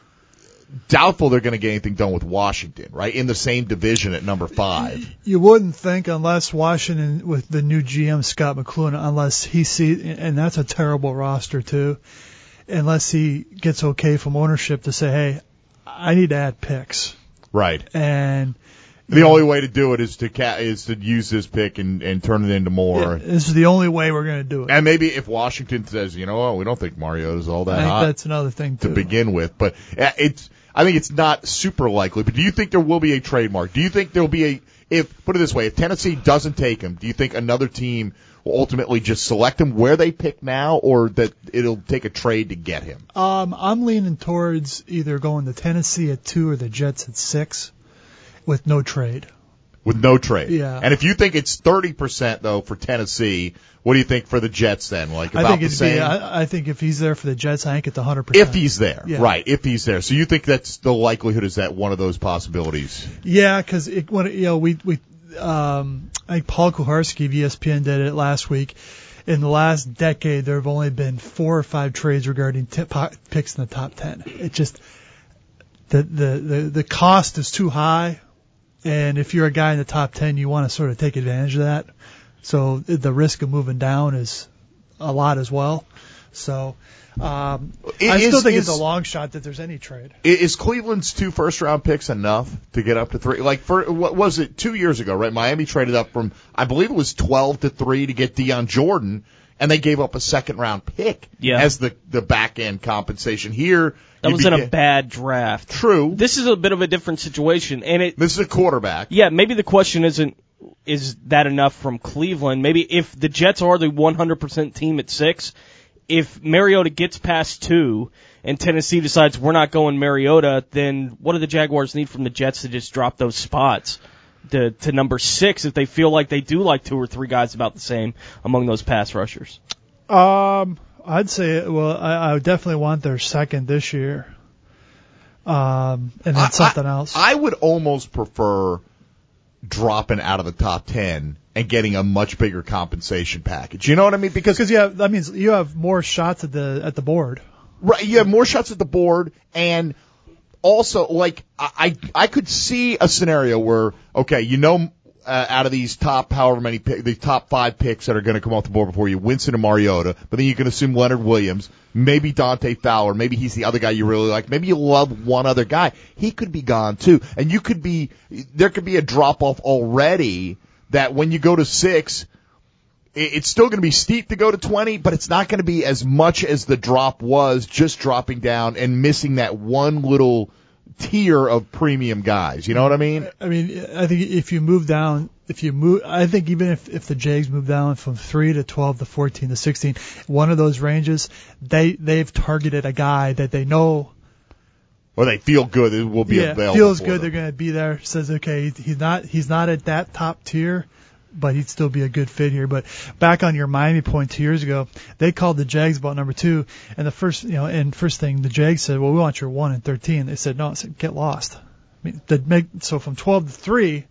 doubtful they're going to get anything done with Washington, right? In the same division at number five. You wouldn't think unless Washington, with the new G M, Scott McCloughan, unless he sees, and that's a terrible roster too, unless he gets okay from ownership to say, hey, I need to add picks. Right. And the know, only way to do it is to ca- is to use this pick and, and turn it into more. Yeah, this is the only way we're going to do it. And maybe if Washington says, you know what, we don't think Mariota's all that I think hot. That's another thing too. To begin with. But it's, I think it's not super likely. But do you think there will be a trademark? Do you think there will be a, if, put it this way, if Tennessee doesn't take him, do you think another team will ultimately just select him where they pick now, or that it'll take a trade to get him? Um, I'm leaning towards either going to Tennessee at two or the Jets at six with no trade. With no trade. Yeah. And if you think it's thirty percent though for Tennessee, what do you think for the Jets then? Like about I think the it'd same? Be, I, I think if he's there for the Jets, I think it's one hundred percent. If he's there. Yeah. Right. If he's there. So you think that's the likelihood is that one of those possibilities? Yeah, because it, when it, you know, we, we, um, I think Paul Kuharski of E S P N did it last week. In the last decade, there have only been four or five trades regarding tip, picks in the top ten. It just, the, the, the, the cost is too high. And if you're a guy in the top ten, you want to sort of take advantage of that. So the risk of moving down is a lot as well. So um, I is, still think is, it's a long shot that there's any trade. Is Cleveland's two first-round picks enough to get up to three? Like, for what was it, two years ago, right? Miami traded up from, I believe it was twelve to three to get Deion Jordan, and they gave up a second-round pick yeah. as the, the back-end compensation. Here, that was in a bad draft. True. This is a bit of a different situation, and it. This is a quarterback. Yeah, maybe the question isn't is that enough from Cleveland. Maybe if the Jets are the one hundred percent team at six, if Mariota gets past two and Tennessee decides we're not going Mariota, then what do the Jaguars need from the Jets to just drop those spots to to number six if they feel like they do like two or three guys about the same among those pass rushers? Um. I'd say, well, I, I would definitely want their second this year. Um, and then I, something I, else. I would almost prefer dropping out of the top ten and getting a much bigger compensation package. You know what I mean? Because Because you have, that means you have more shots at the at the board. Right, you have more shots at the board, and also, like, I I could see a scenario where, okay, you know, Uh, out of these top, however many, pick, the top five picks that are going to come off the board before you, Winston and Mariota, but then you can assume Leonard Williams, maybe Dante Fowler, maybe he's the other guy you really like, maybe you love one other guy. He could be gone too, and you could be, there could be a drop off already that when you go to six, it's still going to be steep to go to twenty, but it's not going to be as much as the drop was, just dropping down and missing that one little tier of premium guys. You know what I mean? I mean, I think if you move down, if you move, I think even if, if the Jags move down from three to twelve to fourteen to sixteen, one of those ranges, they, they've targeted a guy that they know. Or they feel good it will be yeah, available. feels for good them. they're going to be there. Says, okay, he's not, he's not at that top tier, but he'd still be a good fit here. But back on your Miami point two years ago, they called the Jags about number two, and the first, you know, and first thing the Jags said, well, we want your one and thirteen. They said, no, I said, get lost. I mean, the make, so from twelve to three,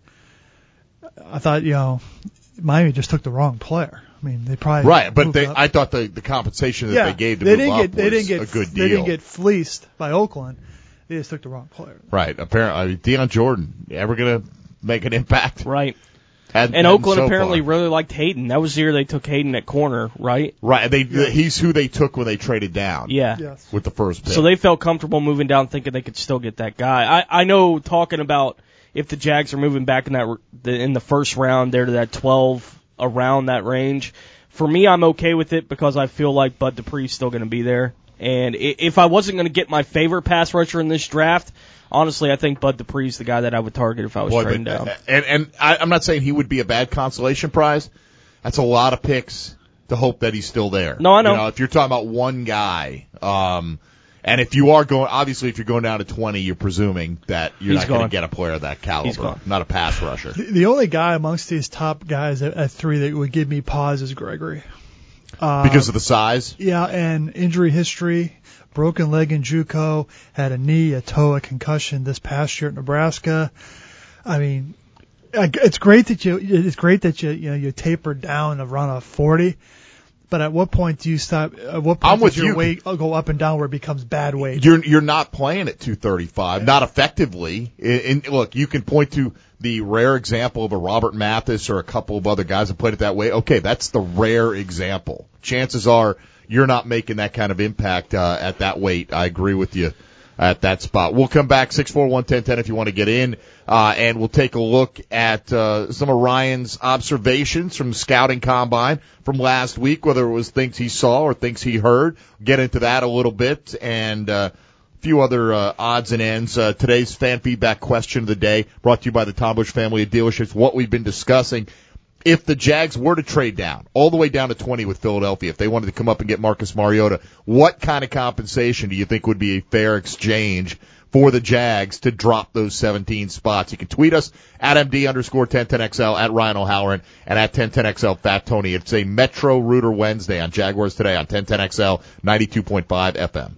I thought, you know, Miami just took the wrong player. I mean, they probably right, but they, up. I thought the, the compensation that yeah, they gave to they move didn't up get, they was didn't get, a good deal. They didn't get fleeced by Oakland. They just took the wrong player. Right. Apparently, I mean, Deion Jordan ever going to make an impact? Right. Had, and Oakland so apparently far. really liked Hayden. That was the year they took Hayden at corner, right? Right. They Yeah. he's who they took when they traded down. Yeah. Yes. With the first pick. So they felt comfortable moving down, thinking they could still get that guy. I I know talking about if the Jags are moving back in that the, in the first round there to that twelve around that range. For me, I'm okay with it because I feel like Bud Dupree's still going to be there. And if I wasn't going to get my favorite pass rusher in this draft, honestly, I think Bud Dupree's the guy that I would target if I was Boy, trading but, down. And, and I, I'm not saying he would be a bad consolation prize. That's a lot of picks to hope that he's still there. No, I know. You know, if you're talking about one guy, um, and if you are going, obviously, if you're going down to twenty, you're presuming that you're He's not going to gone. get a player of that caliber. He's gone. Not a pass rusher. The, the only guy amongst these top guys at, at three that would give me pause is Gregory. Uh, Because of the size? Yeah, and injury history, broken leg in JUCO, had a knee, a toe, a concussion this past year at Nebraska. I mean, I- it's great that you, it's great that you, you know, you tapered down around a forty. But at what point do you stop? At what point I'm with does your you. weight go up and down where it becomes bad weight? You're you're not playing at two thirty-five, not effectively. And, and look, you can point to the rare example of a Robert Mathis or a couple of other guys that played it that way. Okay, that's the rare example. Chances are you're not making that kind of impact uh, at that weight. I agree with you at that spot. We'll come back six four one ten ten if you want to get in, uh, and we'll take a look at uh, some of Ryan's observations from the scouting combine from last week, whether it was things he saw or things he heard. Get into that a little bit, and uh, a few other uh, odds and ends. Uh, today's fan feedback question of the day brought to you by the Tom Bush family of dealerships. What we've been discussing. If the Jags were to trade down, all the way down to twenty with Philadelphia, if they wanted to come up and get Marcus Mariota, what kind of compensation do you think would be a fair exchange for the Jags to drop those seventeen spots? You can tweet us at M D underscore ten ten X L, at Ryan O'Halloran, and at ten ten X L Fat Tony. It's a Metro Rooter Wednesday on Jaguars Today on ten ten X L ninety-two point five F M.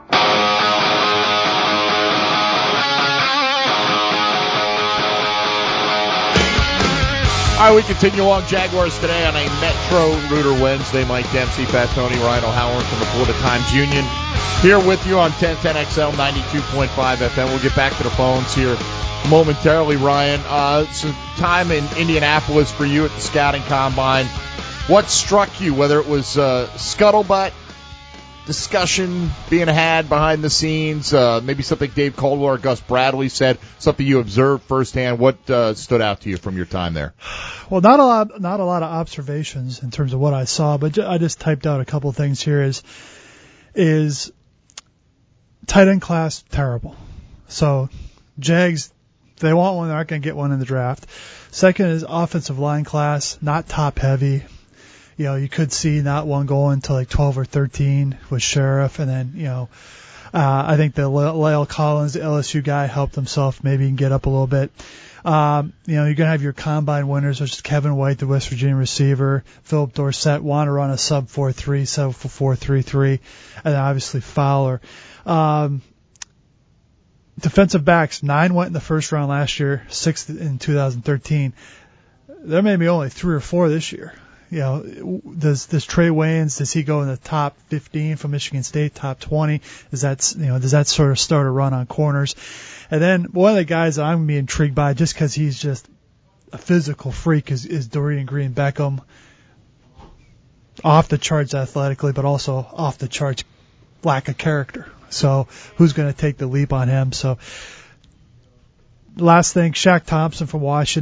All right, we continue on Jaguars Today on a Metro Rooter Wednesday. Mike Dempsey, Fat Tony, Ryan O'Halloran from the Florida Times Union here with you on ten ten X L ninety-two point five F M. We'll get back to the phones here momentarily, Ryan. Uh, some time in Indianapolis for you at the Scouting Combine. What struck you, whether it was uh, scuttlebutt, discussion being had behind the scenes, uh, maybe something Dave Caldwell or Gus Bradley said, something you observed firsthand. What uh, stood out to you from your time there? Well, not a lot, not a lot of observations in terms of what I saw, but I just typed out a couple of things here. Is is tight end class terrible? So Jags, if they want one, they're not going to get one in the draft. Second is offensive line class, not top heavy. You know, you could see not one going to like twelve or thirteen with Sheriff, and then, you know, uh, I think the La'el Collins, the L S U guy, helped himself. Maybe he can get up a little bit. Um, you know, you're going to have your combine winners, which is Kevin White, the West Virginia receiver, Philip Dorsett, want to run a sub four three, sub four three three, and then obviously Fowler. Um, defensive backs, nine went in the first round last year, six in two thousand thirteen. There may be only three or four this year. You know, does does Trey Wayans, does he go in the top fifteen from Michigan State, top twenty? Does that, you know, does that sort of start a run on corners? And then one of the guys that I'm going to be intrigued by, just because he's just a physical freak, is, is Dorian Green Beckham. Off the charts athletically, but also off the charts lack of character. So who's going to take the leap on him? So last thing, Shaq Thompson from Washington.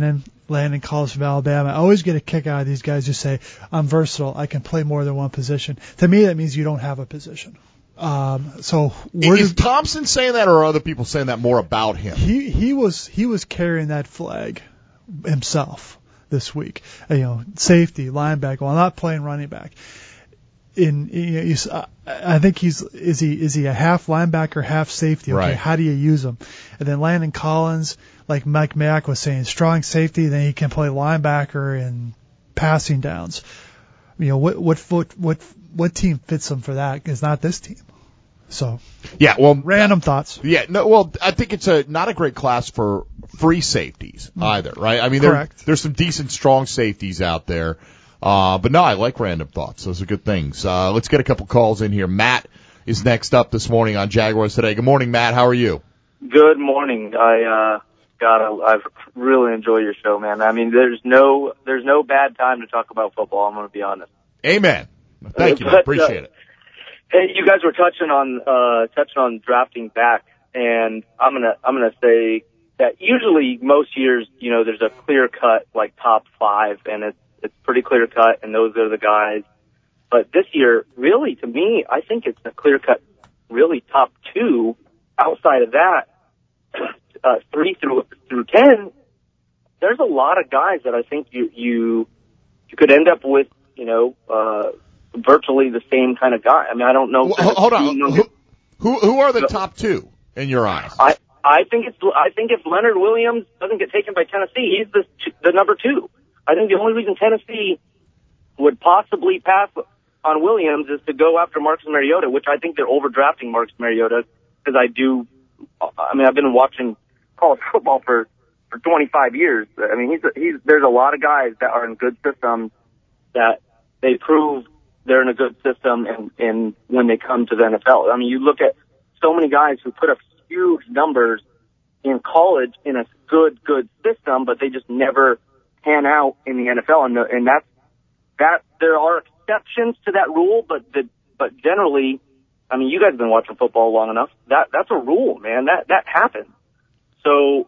Landon Collins from Alabama. I always get a kick out of these guys who say, I'm versatile. I can play more than one position. To me, that means you don't have a position. Um, so where is does, Thompson saying that, or are other people saying that more about him? He he was he was carrying that flag himself this week. You know, safety, linebacker. Well, not playing running back. In, you know, he's, uh, I think he's is he is he a half linebacker, half safety? Okay, right. How do you use him? And then Landon Collins, like Mike Mack was saying, strong safety. Then he can play linebacker and passing downs. You know, what what what what what team fits him for that? Is not this team. So yeah, well, random thoughts. Yeah, no, well, I think it's a not a great class for free safeties either, right? I mean, there, there's some decent strong safeties out there, uh, but no, I like random thoughts. Those are good things. Uh, let's get a couple calls in here. Matt is next up this morning on Jaguars Today. Good morning, Matt. How are you? Good morning. I uh, God, I've really enjoyed your show, man. I mean, there's no there's no bad time to talk about football. I'm going to be honest. Amen. Thank you. But, Appreciate uh, it. Hey, you guys were touching on uh touching on drafting back, and I'm gonna I'm gonna say that usually most years, you know, there's a clear cut like top five, and it's it's pretty clear cut, and those are the guys. But this year, really, to me, I think it's a clear cut, really top two. Outside of that, uh, three through through ten, there's a lot of guys that I think you you you could end up with, you know. uh virtually the same kind of guy. I mean, I don't know. Well, hold on. Who, who who are the top two in your eyes? I I think it's I think if Leonard Williams doesn't get taken by Tennessee, he's the the number two. I think the only reason Tennessee would possibly pass on Williams is to go after Marcus Mariota, which I think they're overdrafting Marcus Mariota because I do. I mean, I've been watching college football for for twenty-five years. I mean, he's he's there's a lot of guys that are in good systems that they prove they're in a good system, and, and when they come to the N F L. I mean, you look at so many guys who put up huge numbers in college in a good, good system, but they just never pan out in the N F L. And, the, and that's, that, there are exceptions to that rule, but the, but generally, I mean, you guys have been watching football long enough. That, that's a rule, man. That, that happens. So,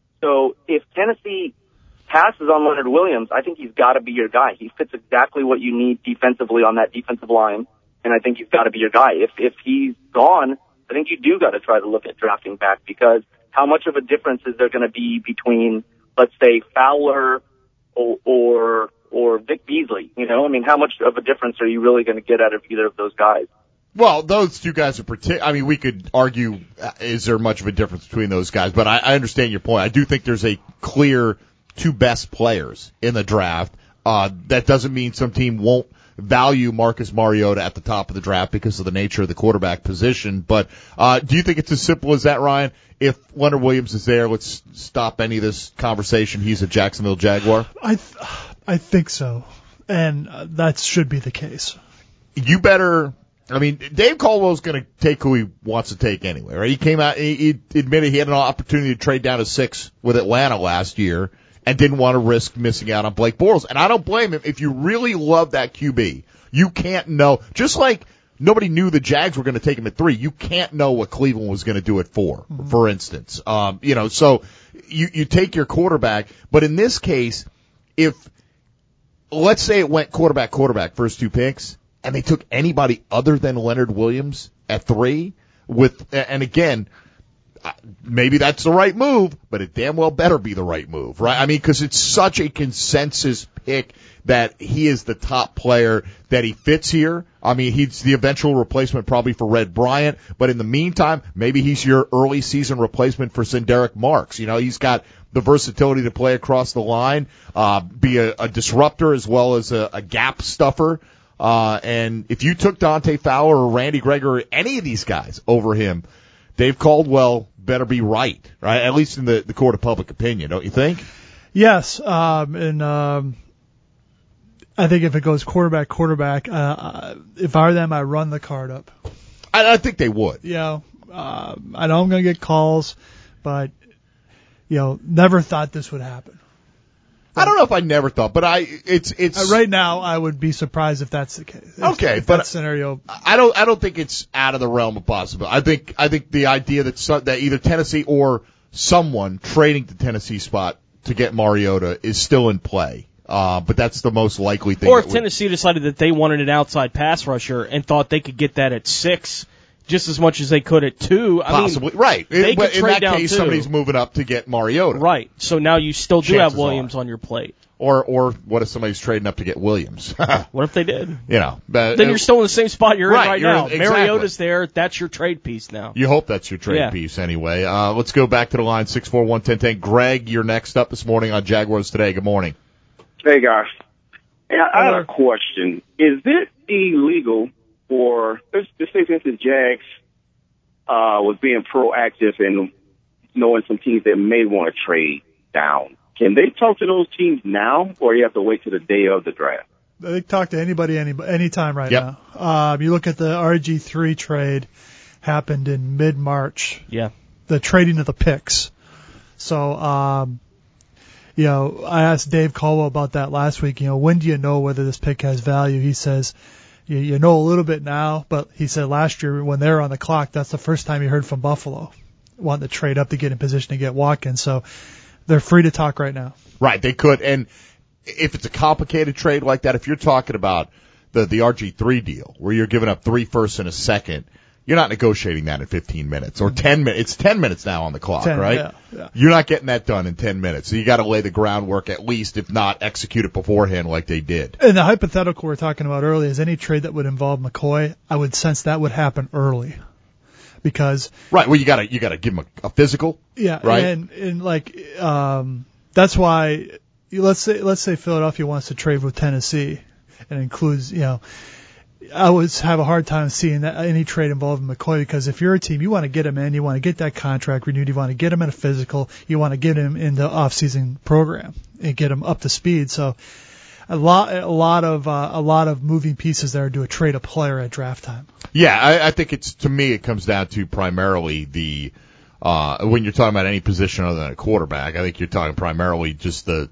so if Tennessee passes on Leonard Williams, I think he's got to be your guy. He fits exactly what you need defensively on that defensive line, and I think he's got to be your guy. If if he's gone, I think you do got to try to look at drafting back, because how much of a difference is there going to be between, let's say, Fowler or or, or Vic Beasley? You know, I mean, how much of a difference are you really going to get out of either of those guys? Well, those two guys are partic- I mean, we could argue, uh, is there much of a difference between those guys? But I, I understand your point. I do think there's a clear two best players in the draft. Uh, that doesn't mean some team won't value Marcus Mariota at the top of the draft because of the nature of the quarterback position. But uh, do you think it's as simple as that, Ryan? If Leonard Williams is there, let's stop any of this conversation. He's a Jacksonville Jaguar. I th- I think so, and uh, that should be the case. You better. I mean, Dave Caldwell's going to take who he wants to take anyway, right? He came out. He, he admitted he had an opportunity to trade down to six with Atlanta last year, and didn't want to risk missing out on Blake Bortles. And I don't blame him. If you really love that Q B, you can't know. Just like nobody knew the Jags were going to take him at three, you can't know what Cleveland was going to do at four, mm-hmm. for instance. Um, you know, so you, you take your quarterback. But in this case, if, let's say it went quarterback, quarterback, first two picks, and they took anybody other than Leonard Williams at three, with, and again, maybe that's the right move, but it damn well better be the right move, right? I mean, because it's such a consensus pick that he is the top player, that he fits here. I mean, he's the eventual replacement probably for Red Bryant, but in the meantime, maybe he's your early season replacement for Sinderic Marks. You know, he's got the versatility to play across the line, uh, be a, a disruptor as well as a, a gap stuffer. Uh, and if you took Dante Fowler or Randy Gregory or any of these guys over him, Dave Caldwell better be right, right? At least in the, the court of public opinion, don't you think? Yes, um, and um, I think if it goes quarterback, quarterback, uh, if I were them, I run the card up. I, I think they would. You know, uh, I know I'm going to get calls, but you know, never thought this would happen. I don't know if I never thought, but I it's it's uh, right now I would be surprised if that's the case. If, okay, if but that scenario, I don't I don't think it's out of the realm of possibility. I think I think the idea that some, that either Tennessee or someone trading the Tennessee spot to get Mariota is still in play. Uh, but that's the most likely thing. Or if would, Tennessee decided that they wanted an outside pass rusher and thought they could get that at six just as much as they could at two. I possibly. mean, right. They in, could in trade that down case, two. somebody's moving up to get Mariota. Right. So now you still do Chances have Williams are. on your plate. Or, or what if somebody's trading up to get Williams? What if they did? You know. But, Then you're still in the same spot you're right, in right you're now. in- exactly. Mariota's there. That's your trade piece now. You hope that's your trade Yeah. piece anyway. Uh, let's go back to the line, six four one, one zero one zero. Greg, you're next up this morning on Jaguars Today. Good morning. Hey, guys. Hey, I I have a question. Is it illegal for, let's just say, since the Jags uh, was being proactive and knowing some teams that may want to trade down, can they talk to those teams now, or you have to wait till the day of the draft? They can talk to anybody any anytime right Yep. now. Um, you look at the R G three trade happened in mid-March. Yeah. The trading of the picks. So, um, you know, I asked Dave Caldwell about that last week. You know, when do you know whether this pick has value? He says, you, you know a little bit now, but he said last year when they were on the clock, that's the first time he heard from Buffalo wanting to trade up to get in position to get Watkins. So they're free to talk right now. Right, they could. And if it's a complicated trade like that, if you're talking about the, the R G three deal where you're giving up three firsts and a second, you're not negotiating that in fifteen minutes or ten minutes. It's ten minutes now on the clock, ten, right? yeah, yeah. You're not getting that done in ten minutes. So you got to lay the groundwork at least, if not execute it beforehand like they did. And the hypothetical we're talking about earlier is any trade that would involve McCoy, I would sense that would happen early. Because Right. Well, you got to you got to give them a, a physical. yeah, Right. and and like um that's why let's say let's say Philadelphia wants to trade with Tennessee and includes, you know, I would have a hard time seeing that any trade involving McCoy, because if you're a team, you want to get him in, you want to get that contract renewed, you want to get him in a physical, you want to get him in the off-season program and get him up to speed. So a lot, a lot of, uh, a lot of moving pieces there to a trade a player at draft time. Yeah, I, I think it's, to me, it comes down to primarily the, uh, when you're talking about any position other than a quarterback, I think you're talking primarily just the,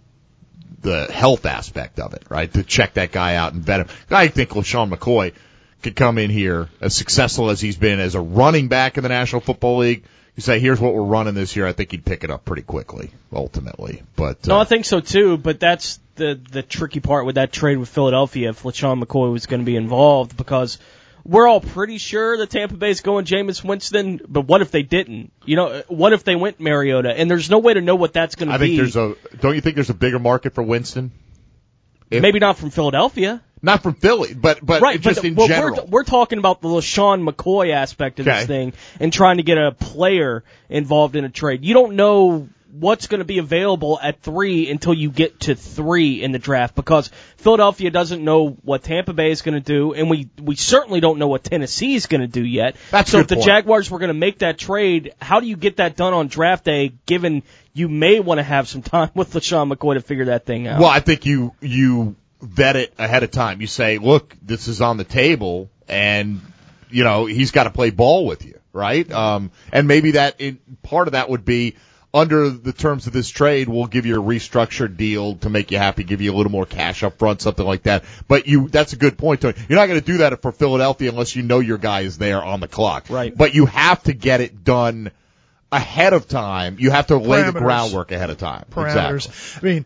the health aspect of it, right? To check that guy out and vet him. I think LaShawn McCoy could come in here as successful as he's been as a running back in the National Football League. You say, here's what we're running this year. I think he'd pick it up pretty quickly, ultimately. But No, uh, I think so too, but that's the the tricky part with that trade with Philadelphia if LaShawn McCoy was going to be involved, because we're all pretty sure that Tampa Bay's going Jameis Winston, but what if they didn't? You know, what if they went Mariota? And there's no way to know what that's going to I be. think there's a, don't you think there's a bigger market for Winston? If, Maybe not from Philadelphia. Not from Philly, but, but Right, just but in well, general. We're, we're talking about the LaShawn McCoy aspect of Okay. this thing and trying to get a player involved in a trade. You don't know what's going to be available at three until you get to three in the draft, because Philadelphia doesn't know what Tampa Bay is going to do, and we, we certainly don't know what Tennessee is going to do yet. That's a so good if the point. Jaguars were going to make that trade, how do you get that done on draft day, given you may want to have some time with LaShawn McCoy to figure that thing out? Well, I think you you vet it ahead of time. You say, look, this is on the table, and you know he's got to play ball with you, right? Um, and maybe that in, part of that would be under the terms of this trade, we'll give you a restructured deal to make you happy, give you a little more cash up front, something like that. But you, that's a good point, Tony. You're not going to do that for Philadelphia unless you know your guy is there on the clock. Right. But you have to get it done ahead of time. You have to lay the Parameters. groundwork ahead of time. Parameters. Exactly. I mean,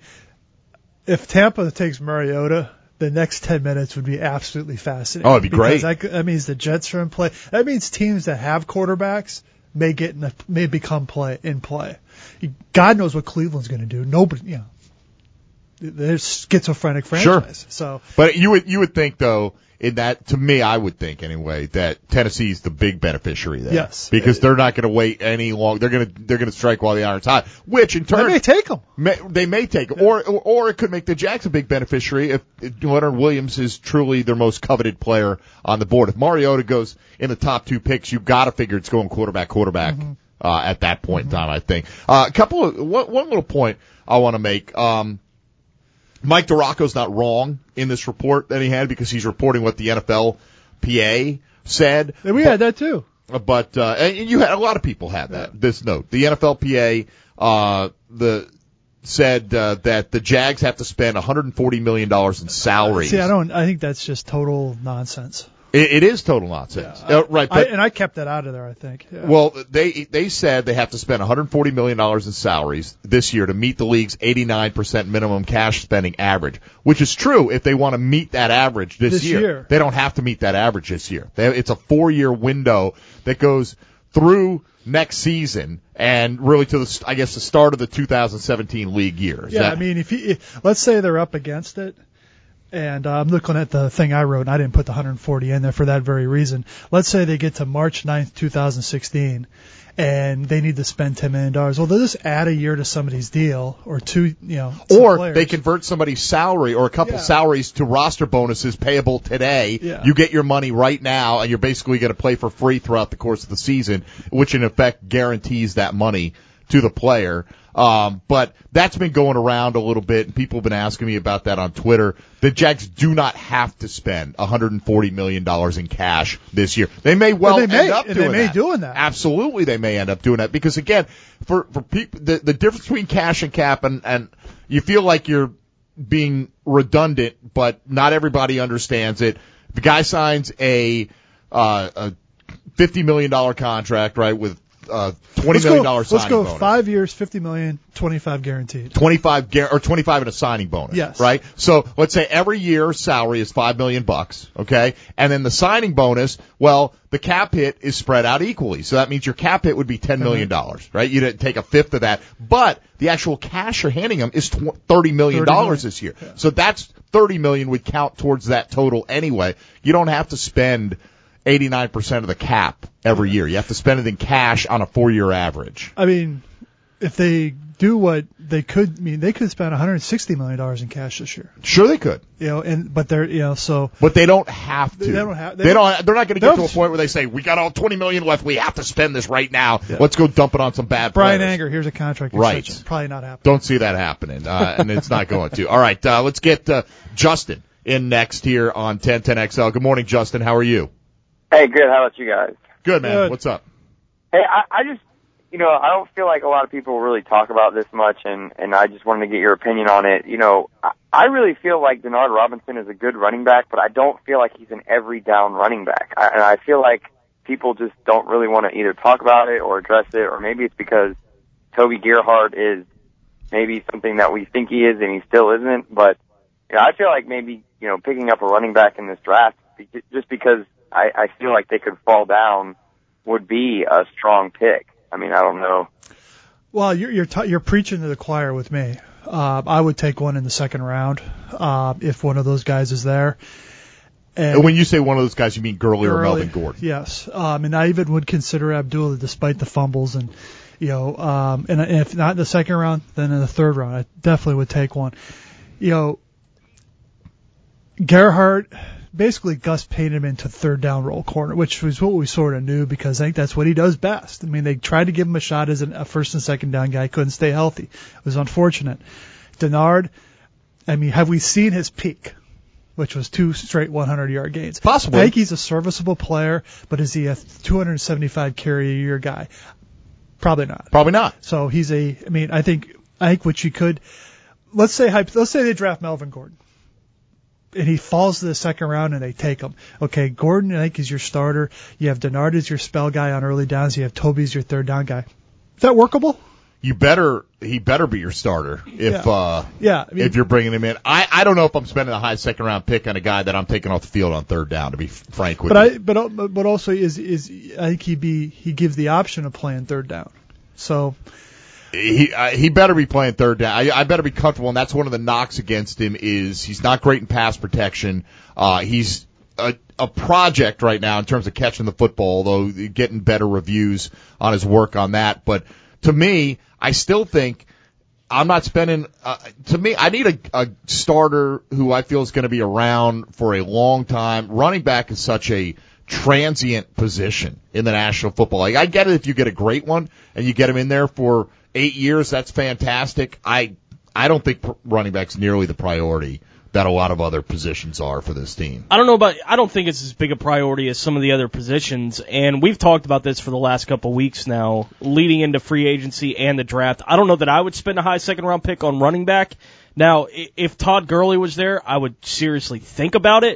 if Tampa takes Mariota, the next ten minutes would be absolutely fascinating. Oh, it'd be great. Because that, that means the Jets are in play. That means teams that have quarterbacks may get in the, may become play in play. God knows what Cleveland's going to do. Nobody, you know, they're schizophrenic franchise. Sure. So, but you would you would think though, in that, to me, I would think anyway, that Tennessee's the big beneficiary there. Yes. Because they're not going to wait any long. They're going to they're going to strike while the iron's hot, which in turn they may take them. May, they may take, yeah. or, or or it could make the Jags a big beneficiary if, if Leonard Williams is truly their most coveted player on the board. If Mariota goes in the top two picks, you've got to figure it's going quarterback, quarterback mm-hmm. uh, at that point mm-hmm. in time. I think uh, a couple of one, one little point I want to make. Um, Mike DiRocco's not wrong in this report that he had because he's reporting what the N F L P A said. And we but, had that too. But uh, and you had a lot of people had that. Yeah. This note, the N F L P A uh, the said uh, that the Jags have to spend one hundred forty million dollars in salaries. See, I don't. I think that's just total nonsense. It, it is total nonsense. Yeah, uh, right. I, But, and I kept that out of there, I think. Yeah. well, they they said they have to spend one hundred forty million dollars in salaries this year to meet the league's eighty-nine percent minimum cash spending average, which is true if they want to meet that average this, This year. year. They don't have to meet that average this year. They, it's a four-year window that goes through next season and really to the, I guess, the start of the two thousand seventeen league year. Is yeah, that- I mean, if, you, if let's say they're up against it, and uh, I'm looking at the thing I wrote, and I didn't put the one hundred forty in there for that very reason. Let's say they get to March ninth, two thousand sixteen, and they need to spend ten million dollars. Well, they'll just add a year to somebody's deal, or two, you know, some Or players. they convert somebody's salary or a couple Yeah. salaries to roster bonuses payable today. Yeah. You get your money right now, and you're basically going to play for free throughout the course of the season, which in effect guarantees that money to the player. Um, but that's been going around a little bit, and people have been asking me about that on Twitter. The Jags do not have to spend one hundred forty million dollars in cash this year. They may well And they may- end up and doing they may that. doing that. Absolutely, they may end up doing that because again, for for people, the the difference between cash and cap, and and you feel like you're being redundant, but not everybody understands it. The guy signs a uh, a fifty million dollar contract, right, with uh, twenty let's million go, dollars let's signing go bonus. five years, fifty million, twenty-five guaranteed. twenty-five gar- or twenty-five in a signing bonus. Yes. Right? So let's say every year salary is five million bucks, okay? And then the signing bonus, well, the cap hit is spread out equally. So that means your cap hit would be ten million dollars, right? You didn't take a fifth of that. But the actual cash you're handing them is tw- thirty million dollars this year. Yeah. So that's thirty million would count towards that total anyway. You don't have to spend eighty-nine percent of the cap every year. You have to spend it in cash on a four-year average. I mean, if they do what they could, I mean, they could spend one hundred sixty million dollars in cash this year. Sure they could. You know, and but they're you know so But they don't have to. They don't have- they They don't- don't. They're not going to they get to a don't- point where they say we got all twenty million left. We have to spend this right now. Yeah. Let's go dump it on some bad Brian players. Anger, here's a contract Right. extension. Probably not happening. Don't see that happening, uh, and it's not going to. All right, uh, let's get uh, Justin in next here on ten ten X L. Good morning, Justin. How are you? Hey, good. How about you guys? Good, man. Good. What's up? Hey, I, I just, you know, I don't feel like a lot of people really talk about this much, and, and I just wanted to get your opinion on it. You know, I, I really feel like Denard Robinson is a good running back, but I don't feel like he's an every down running back. I, and I feel like people just don't really want to either talk about it or address it, or maybe it's because Toby Gerhardt is maybe something that we think he is and he still isn't. But you know, I feel like maybe, you know, picking up a running back in this draft, just because I, I feel like they could fall down, would be a strong pick. I mean, I don't know. Well, you're you're, t- you're preaching to the choir with me. Uh, I would take one in the second round uh, if one of those guys is there. And when you say one of those guys, you mean Gurley, or Gurley, Melvin Gordon? Yes, um, and I even would consider Abdullah despite the fumbles, and you know, um, and if not in the second round, then in the third round, I definitely would take one. You know, Gerhardt. Basically, Gus painted him into third down roll corner, which was what we sort of knew because I think that's what he does best. I mean, they tried to give him a shot as a first and second down guy, couldn't stay healthy. It was unfortunate. Denard, I mean, have we seen his peak, which was two straight hundred-yard gains? Possibly. I think he's a serviceable player, but is he a two hundred seventy-five carry a year guy? Probably not. Probably not. So he's a. I mean, I think I think what you could, let's say let's say they draft Melvin Gordon. And he falls to the second round and they take him. Okay, Gordon, I think, is your starter. You have Denard as your spell guy on early downs. You have Toby as your third down guy. Is that workable? You better, he better be your starter if, Yeah. uh, Yeah, I mean- if you're bringing him in. I, I don't know if I'm spending a high second round pick on a guy that I'm taking off the field on third down, to be frank with But you. I, but but but also is is I think he be he gives the option of playing third down. So He uh, he better be playing third down. I, I better be comfortable, and that's one of the knocks against him is he's not great in pass protection. Uh, he's a, a project right now in terms of catching the football, although getting better reviews on his work on that. But to me, I still think I'm not spending. Uh, to me, I need a, a starter who I feel is going to be around for a long time. Running back is such a transient position in the National Football League. I get it if you get a great one and you get him in there for eight years, that's fantastic. I I don't think running back's nearly the priority that a lot of other positions are for this team. I don't know about, I don't think it's as big a priority as some of the other positions, and we've talked about this for the last couple of weeks now, leading into free agency and the draft. I don't know that I would spend a high second round pick on running back. Now, if Todd Gurley was there, I would seriously think about it.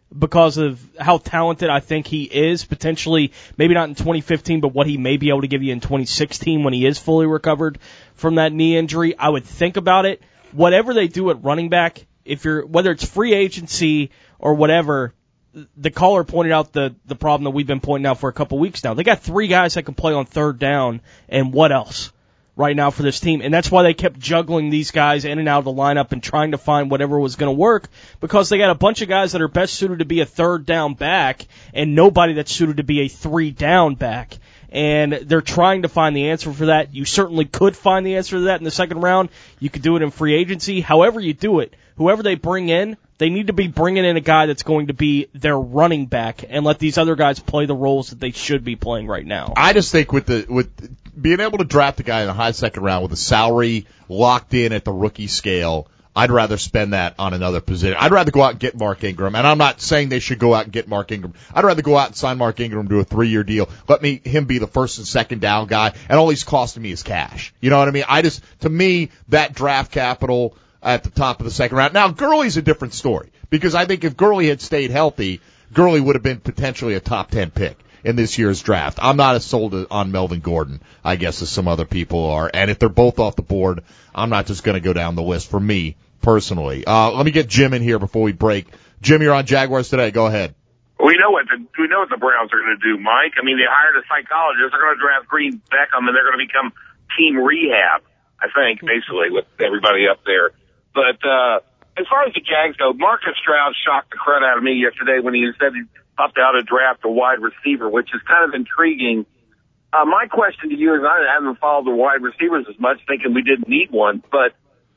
because of how talented I think he is, potentially, maybe not in twenty fifteen, but what he may be able to give you in twenty sixteen when he is fully recovered from that knee injury. I would think about it. Whatever they do at running back, if you're, whether it's free agency or whatever, the caller pointed out the, the problem that we've been pointing out for a couple weeks now. They got three guys that can play on third down, and what else right now for this team? And that's why they kept juggling these guys in and out of the lineup and trying to find whatever was going to work, because they got a bunch of guys that are best suited to be a third down back and nobody that's suited to be a three down back. And they're trying to find the answer for that. You certainly could find the answer to that in the second round. You could do it in free agency. However you do it, whoever they bring in, they need to be bringing in a guy that's going to be their running back and let these other guys play the roles that they should be playing right now. I just think with the with being able to draft a guy in the high second round with a salary locked in at the rookie scale, I'd rather spend that on another position. I'd rather go out and get Mark Ingram, and I'm not saying they should go out and get Mark Ingram. I'd rather go out and sign Mark Ingram to a three-year deal. Let me him be the first and second down guy, and all he's costing me is cash. You know what I mean? I just, to me, that draft capital at the top of the second round. Now, Gurley's a different story, because I think if Gurley had stayed healthy, Gurley would have been potentially a top ten pick in this year's draft. I'm not as sold on Melvin Gordon, I guess, as some other people are. And if they're both off the board, I'm not just going to go down the list for me personally. Uh, let me get Jim in here before we break. Jim, you're on Jaguars Today. Go ahead. We know what the we know what the Browns are going to do, Mike. I mean, they hired a psychologist. They're going to draft Green Beckham, and they're going to become team rehab, I think, basically, with everybody up there. But uh, as far as the Jags go, Marcus Stroud shocked the crud out of me yesterday when he said he popped out to draft a wide receiver, which is kind of intriguing. Uh, my question to you is, I haven't followed the wide receivers as much, thinking we didn't need one, but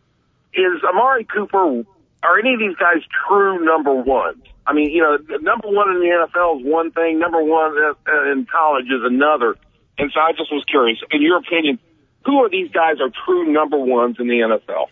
is Amari Cooper, are any of these guys true number ones? I mean, you know, number one in the N F L is one thing, number one in college is another. And so I just was curious, in your opinion, who of these guys are true number ones in the N F L?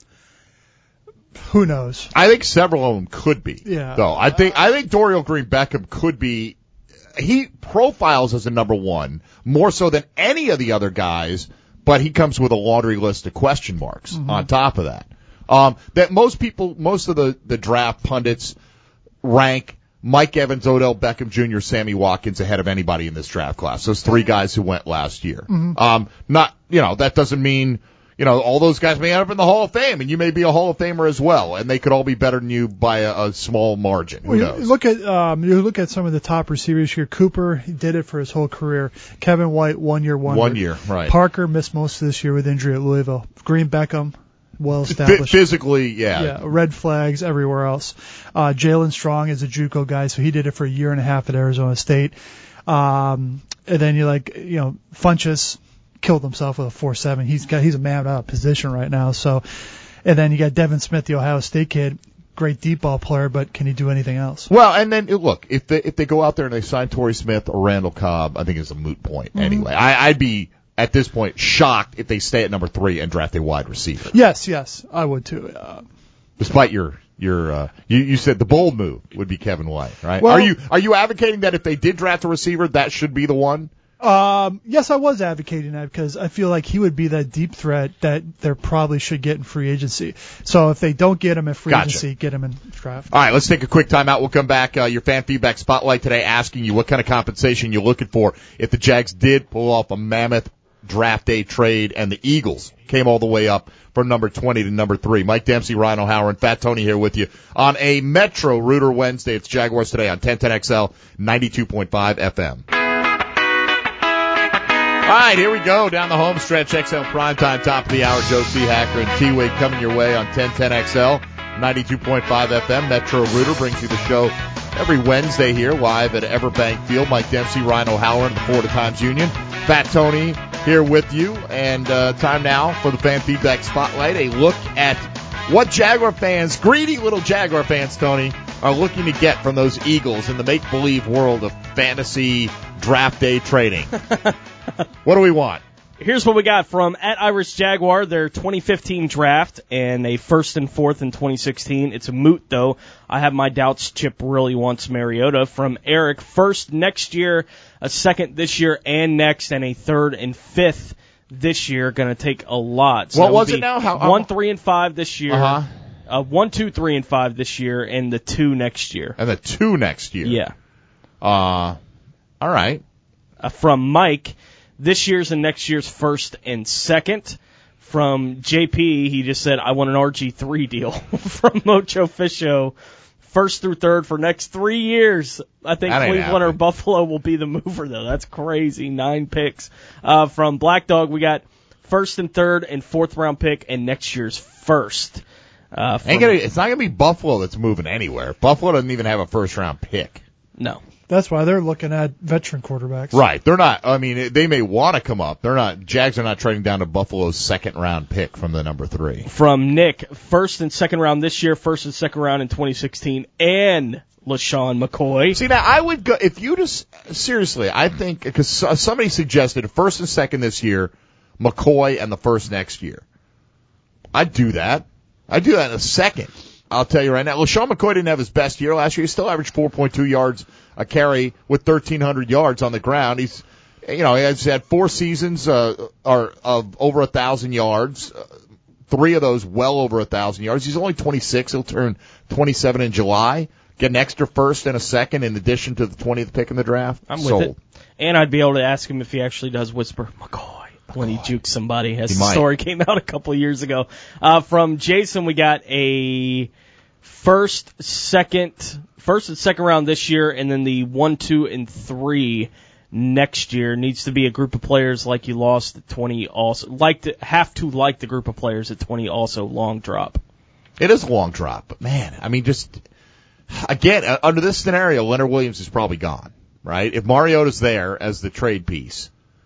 Who knows? I think several of them could be. Yeah. Though I think I think Dorial Green Beckham could be. He profiles as a number one more so than any of the other guys, but he comes with a laundry list of question marks mm-hmm. on top of that. Um, that most people, most of the the draft pundits rank Mike Evans, Odell Beckham Junior, Sammy Watkins ahead of anybody in this draft class. Those three guys who went last year. Mm-hmm. Um, not you know that doesn't mean. You know, all those guys may end up in the Hall of Fame, and you may be a Hall of Famer as well, and they could all be better than you by a, a small margin. Who well, knows? You look at um, you look at some of the top receivers here. Cooper, he did it for his whole career. Kevin White, one year wonder. One year, right. Parker missed most of this year with injury at Louisville. Green Beckham, well established. F- physically, yeah. Yeah, red flags everywhere else. Uh, Jalen Strong is a JUCO guy, so he did it for a year and a half at Arizona State. Um, and then you like, you know, Funchess killed himself with a four seven. He's got he's a man out of position right now. So, and then you got Devin Smith, the Ohio State kid, great deep ball player, but can he do anything else? Well, and then look, if they if they go out there and they sign Torrey Smith or Randall Cobb, I think it's a moot point mm-hmm. anyway. I, I'd be at this point shocked if they stay at number three and draft a wide receiver. Yes, yes, I would too. Uh, Despite your your uh, you you said the bold move would be Kevin White, right? Well, are you are you advocating that if they did draft a receiver, that should be the one? Um, yes, I was advocating that because I feel like he would be that deep threat that they probably should get in free agency. So if they don't get him in free gotcha. agency, get him in draft. All right, let's take a quick timeout. We'll come back. Uh, your fan feedback spotlight today asking you what kind of compensation you're looking for if the Jags did pull off a mammoth draft day trade and the Eagles came all the way up from number twenty to number three. Mike Dempsey, Ryan O'Hara, and Fat Tony here with you on a Metro Rooter Wednesday. It's Jaguars Today on ten ten X L, ninety-two point five F M. All right, here we go down the home stretch. X L Primetime, top of the hour. Joe C. Hacker and T-Wade coming your way on ten ten X L, ninety-two point five F M. Metro Rooter brings you the show every Wednesday here live at Everbank Field. Mike Dempsey, Ryan O'Hara, and the Florida Times Union. Fat Tony here with you, and uh, time now for the fan feedback spotlight. A look at what Jaguar fans, greedy little Jaguar fans, Tony, are looking to get from those Eagles in the make-believe world of fantasy draft day trading. What do we want? Here's what we got from at Irish Jaguar, their twenty fifteen draft, and a first and fourth in twenty sixteen. It's a moot, though. I have my doubts Chip really wants Mariota. From Eric, first next year, a second this year and next, and a third and fifth this year. Going to take a lot. So what was it now? How, one, three, and five this year. Uh-huh. Uh, one, two, three, and five this year, and the two next year. And the two next year. Yeah. Uh, all right. Uh, from Mike, this year's and next year's first and second. From J P, he just said, I want an R G three deal. From Mocho Fisho, first through third for next three years. I think That ain't Cleveland or happening. Buffalo will be the mover, though. That's crazy. Nine picks. Uh, from Black Dog, we got first and third and fourth round pick and next year's first. Uh, from, Ain't gonna, it's not going to be Buffalo that's moving anywhere. Buffalo doesn't even have a first-round pick. No. That's why they're looking at veteran quarterbacks. Right. They're not, I mean, they may want to come up. They're not, Jags are not trading down to Buffalo's second-round pick from the number three. From Nick, first and second round this year, first and second round in twenty sixteen, and LaShawn McCoy. See, now, I would go, if you just, seriously, I think, because somebody suggested first and second this year, McCoy, and the first next year. I'd do that. I'd do that in a second. I'll tell you right now. LaShawn McCoy didn't have his best year last year. He still averaged four point two yards a carry with thirteen hundred yards on the ground. He's, you know, he has had four seasons uh, are of over a thousand yards. Uh, three of those well over a thousand yards. He's only twenty-six. He'll turn twenty-seven in July. Get an extra first and a second in addition to the twentieth pick in the draft. I'm with Sold. it. And I'd be able to ask him if he actually does whisper McCoy when he jukes somebody, as He the might. story came out a couple of years ago. Uh, from Jason, we got a first, second, first and second round this year, and then the one, two, and three next year. Needs to be a group of players like you lost at twenty. Also, like to have to like the group of players at twenty. Also, long drop. It is a long drop, but man, I mean, just again uh, under this scenario, Leonard Williams is probably gone, right? If Mariota's there as the trade piece,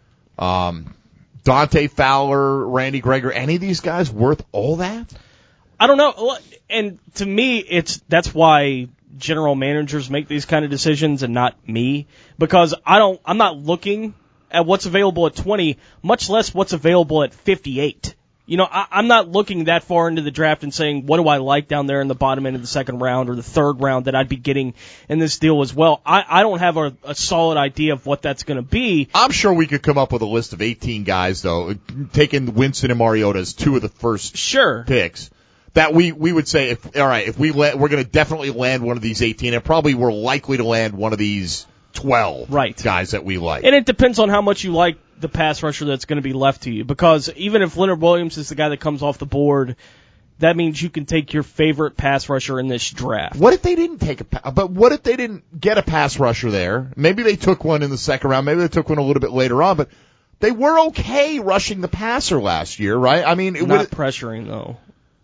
um, Dante Fowler, Randy Gregory, any of these guys worth all that? I don't know. And to me, it's that's why general managers make these kind of decisions and not me, because I don't. I'm not looking at what's available at twenty, much less what's available at fifty-eight. You know, I, I'm not looking that far into the draft and saying, what do I like down there in the bottom end of the second round or the third round that I'd be getting in this deal as well. I, I don't have a, a solid idea of what that's going to be. I'm sure we could come up with a list of eighteen guys, though, taking Winston and Mariota as two of the first Sure. picks. That we, we would say, if all right, if we la- we're going to definitely land one of these eighteen, and probably we're likely to land one of these twelve Right. guys that we like. And it depends on how much you like the pass rusher that's going to be left to you, because even if Leonard Williams is the guy that comes off the board, that means you can take your favorite pass rusher in this draft. What if they didn't take a pa- but what if they didn't get a pass rusher there? Maybe they took one in the second round, maybe they took one a little bit later on, but they were okay rushing the passer last year, right? I mean, it Not would pressuring, though.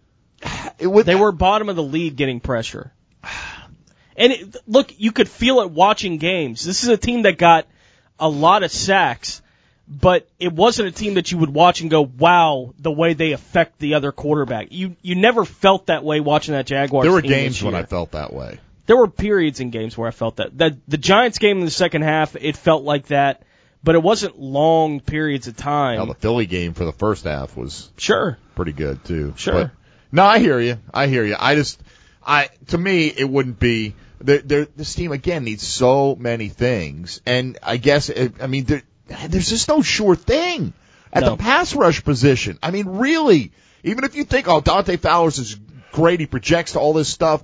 it would They were bottom of the league getting pressure. And it, look, you could feel it watching games. This is a team that got a lot of sacks, but it wasn't a team that you would watch and go, wow, the way they affect the other quarterback. You you never felt that way watching that Jaguars There were team games this when year. I felt that way. There were periods in games where I felt that. That the Giants game in the second half, it felt like that, but it wasn't long periods of time. Now, the Philly game for the first half was Sure. pretty good too. Sure. But, no, I hear you. I hear you. I just, I to me, it wouldn't be. They're, they're, this team again needs so many things, and I guess it, I mean there, there's just no sure thing at No. the pass rush position. I mean, really, even if you think, oh, Dante Fowler's is great, he projects to all this stuff.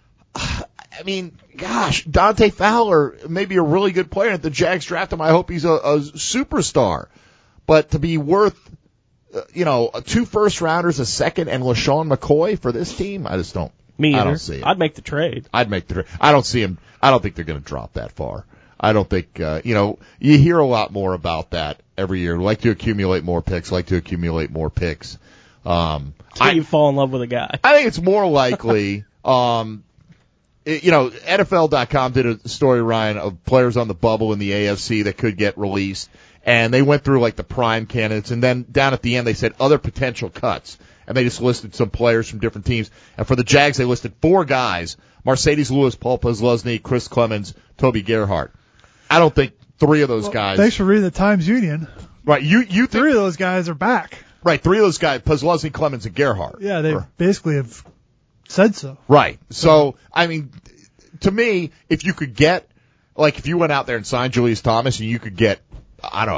I mean, gosh, Dante Fowler may be a really good player. If the Jags draft him, I hope he's a, a superstar. But to be worth, uh, you know, two first rounders, a second, and LaShawn McCoy for this team, I just don't. Me either. I don't see it. I'd make the trade. I'd make the trade. I don't see him. I don't think they're going to drop that far. I don't think, uh, you know, you hear a lot more about that every year. Like to accumulate more picks, like to accumulate more picks. Um, Until I, you fall in love with a guy. I think it's more likely, um, it, you know, N F L dot com did a story, Ryan, of players on the bubble in the A F C that could get released. And they went through like the prime candidates, and then down at the end they said other potential cuts. And they just listed some players from different teams. And for the Jags, they listed four guys: Mercedes Lewis, Paul Posluszny, Chris Clemens, Toby Gerhart. I don't think three of those Well, guys. Thanks for reading the Times Union. Right, you you think, Three of those guys are back. right? Three of those guys: Posluszny, Clemens, and Gerhart. Yeah, they Or- basically have said so. Right. So, I mean, to me, if you could get, like, if you went out there and signed Julius Thomas and you could get, I don't know,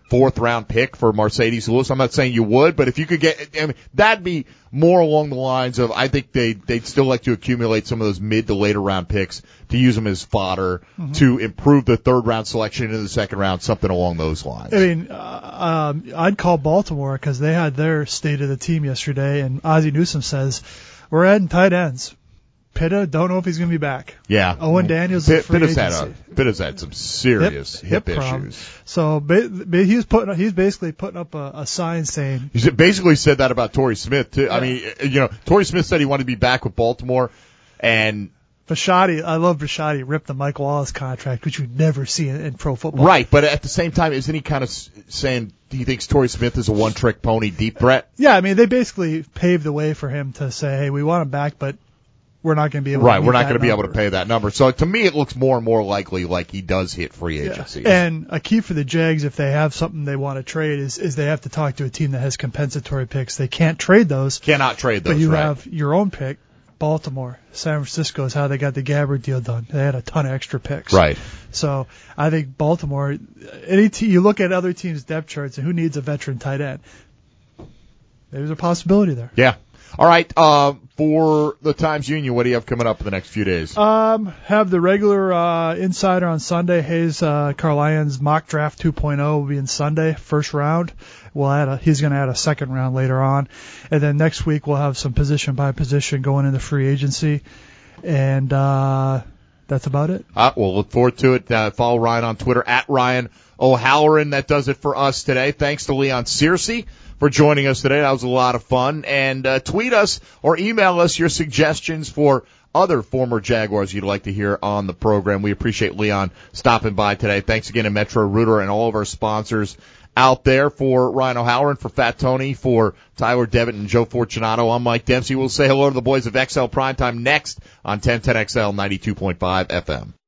fourth round pick for Mercedes Lewis. I'm not saying you would, but if you could get, I mean, that'd be more along the lines of, I think they, they'd still like to accumulate some of those mid to later round picks to use them as fodder mm-hmm. to improve the third round selection into the second round, something along those lines. I mean, uh, um, I'd call Baltimore because they had their state of the team yesterday, and Ozzie Newsome says, we're adding tight ends. Pitta, don't know if he's going to be back. Yeah. Owen Daniels is free Pitta's agency. had a, Pitta's had some serious hip, hip, hip issues. Problem. So ba- ba- he's putting, he's basically putting up a, a sign saying. He basically said that about Torrey Smith too. Yeah. I mean, you know, Torrey Smith said he wanted to be back with Baltimore, and Bisciotti, I love Bisciotti, ripped the Mike Wallace contract, which you never see in, in pro football. Right, but at the same time, isn't he kind of saying he thinks Torrey Smith is a one-trick pony deep threat? Yeah, I mean, they basically paved the way for him to say, hey, we want him back, but we're not going to be able right, to we're not going to be able to pay that number. So to me, it looks more and more likely like he does hit free agency. Yeah. And a key for the Jags, if they have something they want to trade, is is they have to talk to a team that has compensatory picks. They can't trade those. Cannot trade those, But you right. have your own pick. Baltimore, San Francisco is how they got the Gabbard deal done. They had a ton of extra picks. Right. So I think Baltimore, any te- you look at other teams' depth charts and who needs a veteran tight end? There's a possibility there. Yeah. All right. Uh, for the Times Union, what do you have coming up in the next few days? Um, have the regular uh, insider on Sunday. Hayes uh, Carlion's mock draft two point oh will be in Sunday, first round. We'll add a, he's going to add a second round later on, and then next week we'll have some position by position going into free agency, and uh, that's about it. Uh, we'll look forward to it. Uh, follow Ryan on Twitter at Ryan O'Halloran. That does it for us today. Thanks to Leon Searcy for joining us today. That was a lot of fun. And uh, tweet us or email us your suggestions for other former Jaguars you'd like to hear on the program. We appreciate Leon stopping by today. Thanks again to Metro Router and all of our sponsors out there. For Ryan O'Halloran, for Fat Tony, for Tyler Devitt and Joe Fortunato, I'm Mike Dempsey. We'll say hello to the boys of X L Primetime next on ten ten X L ninety-two point five F M.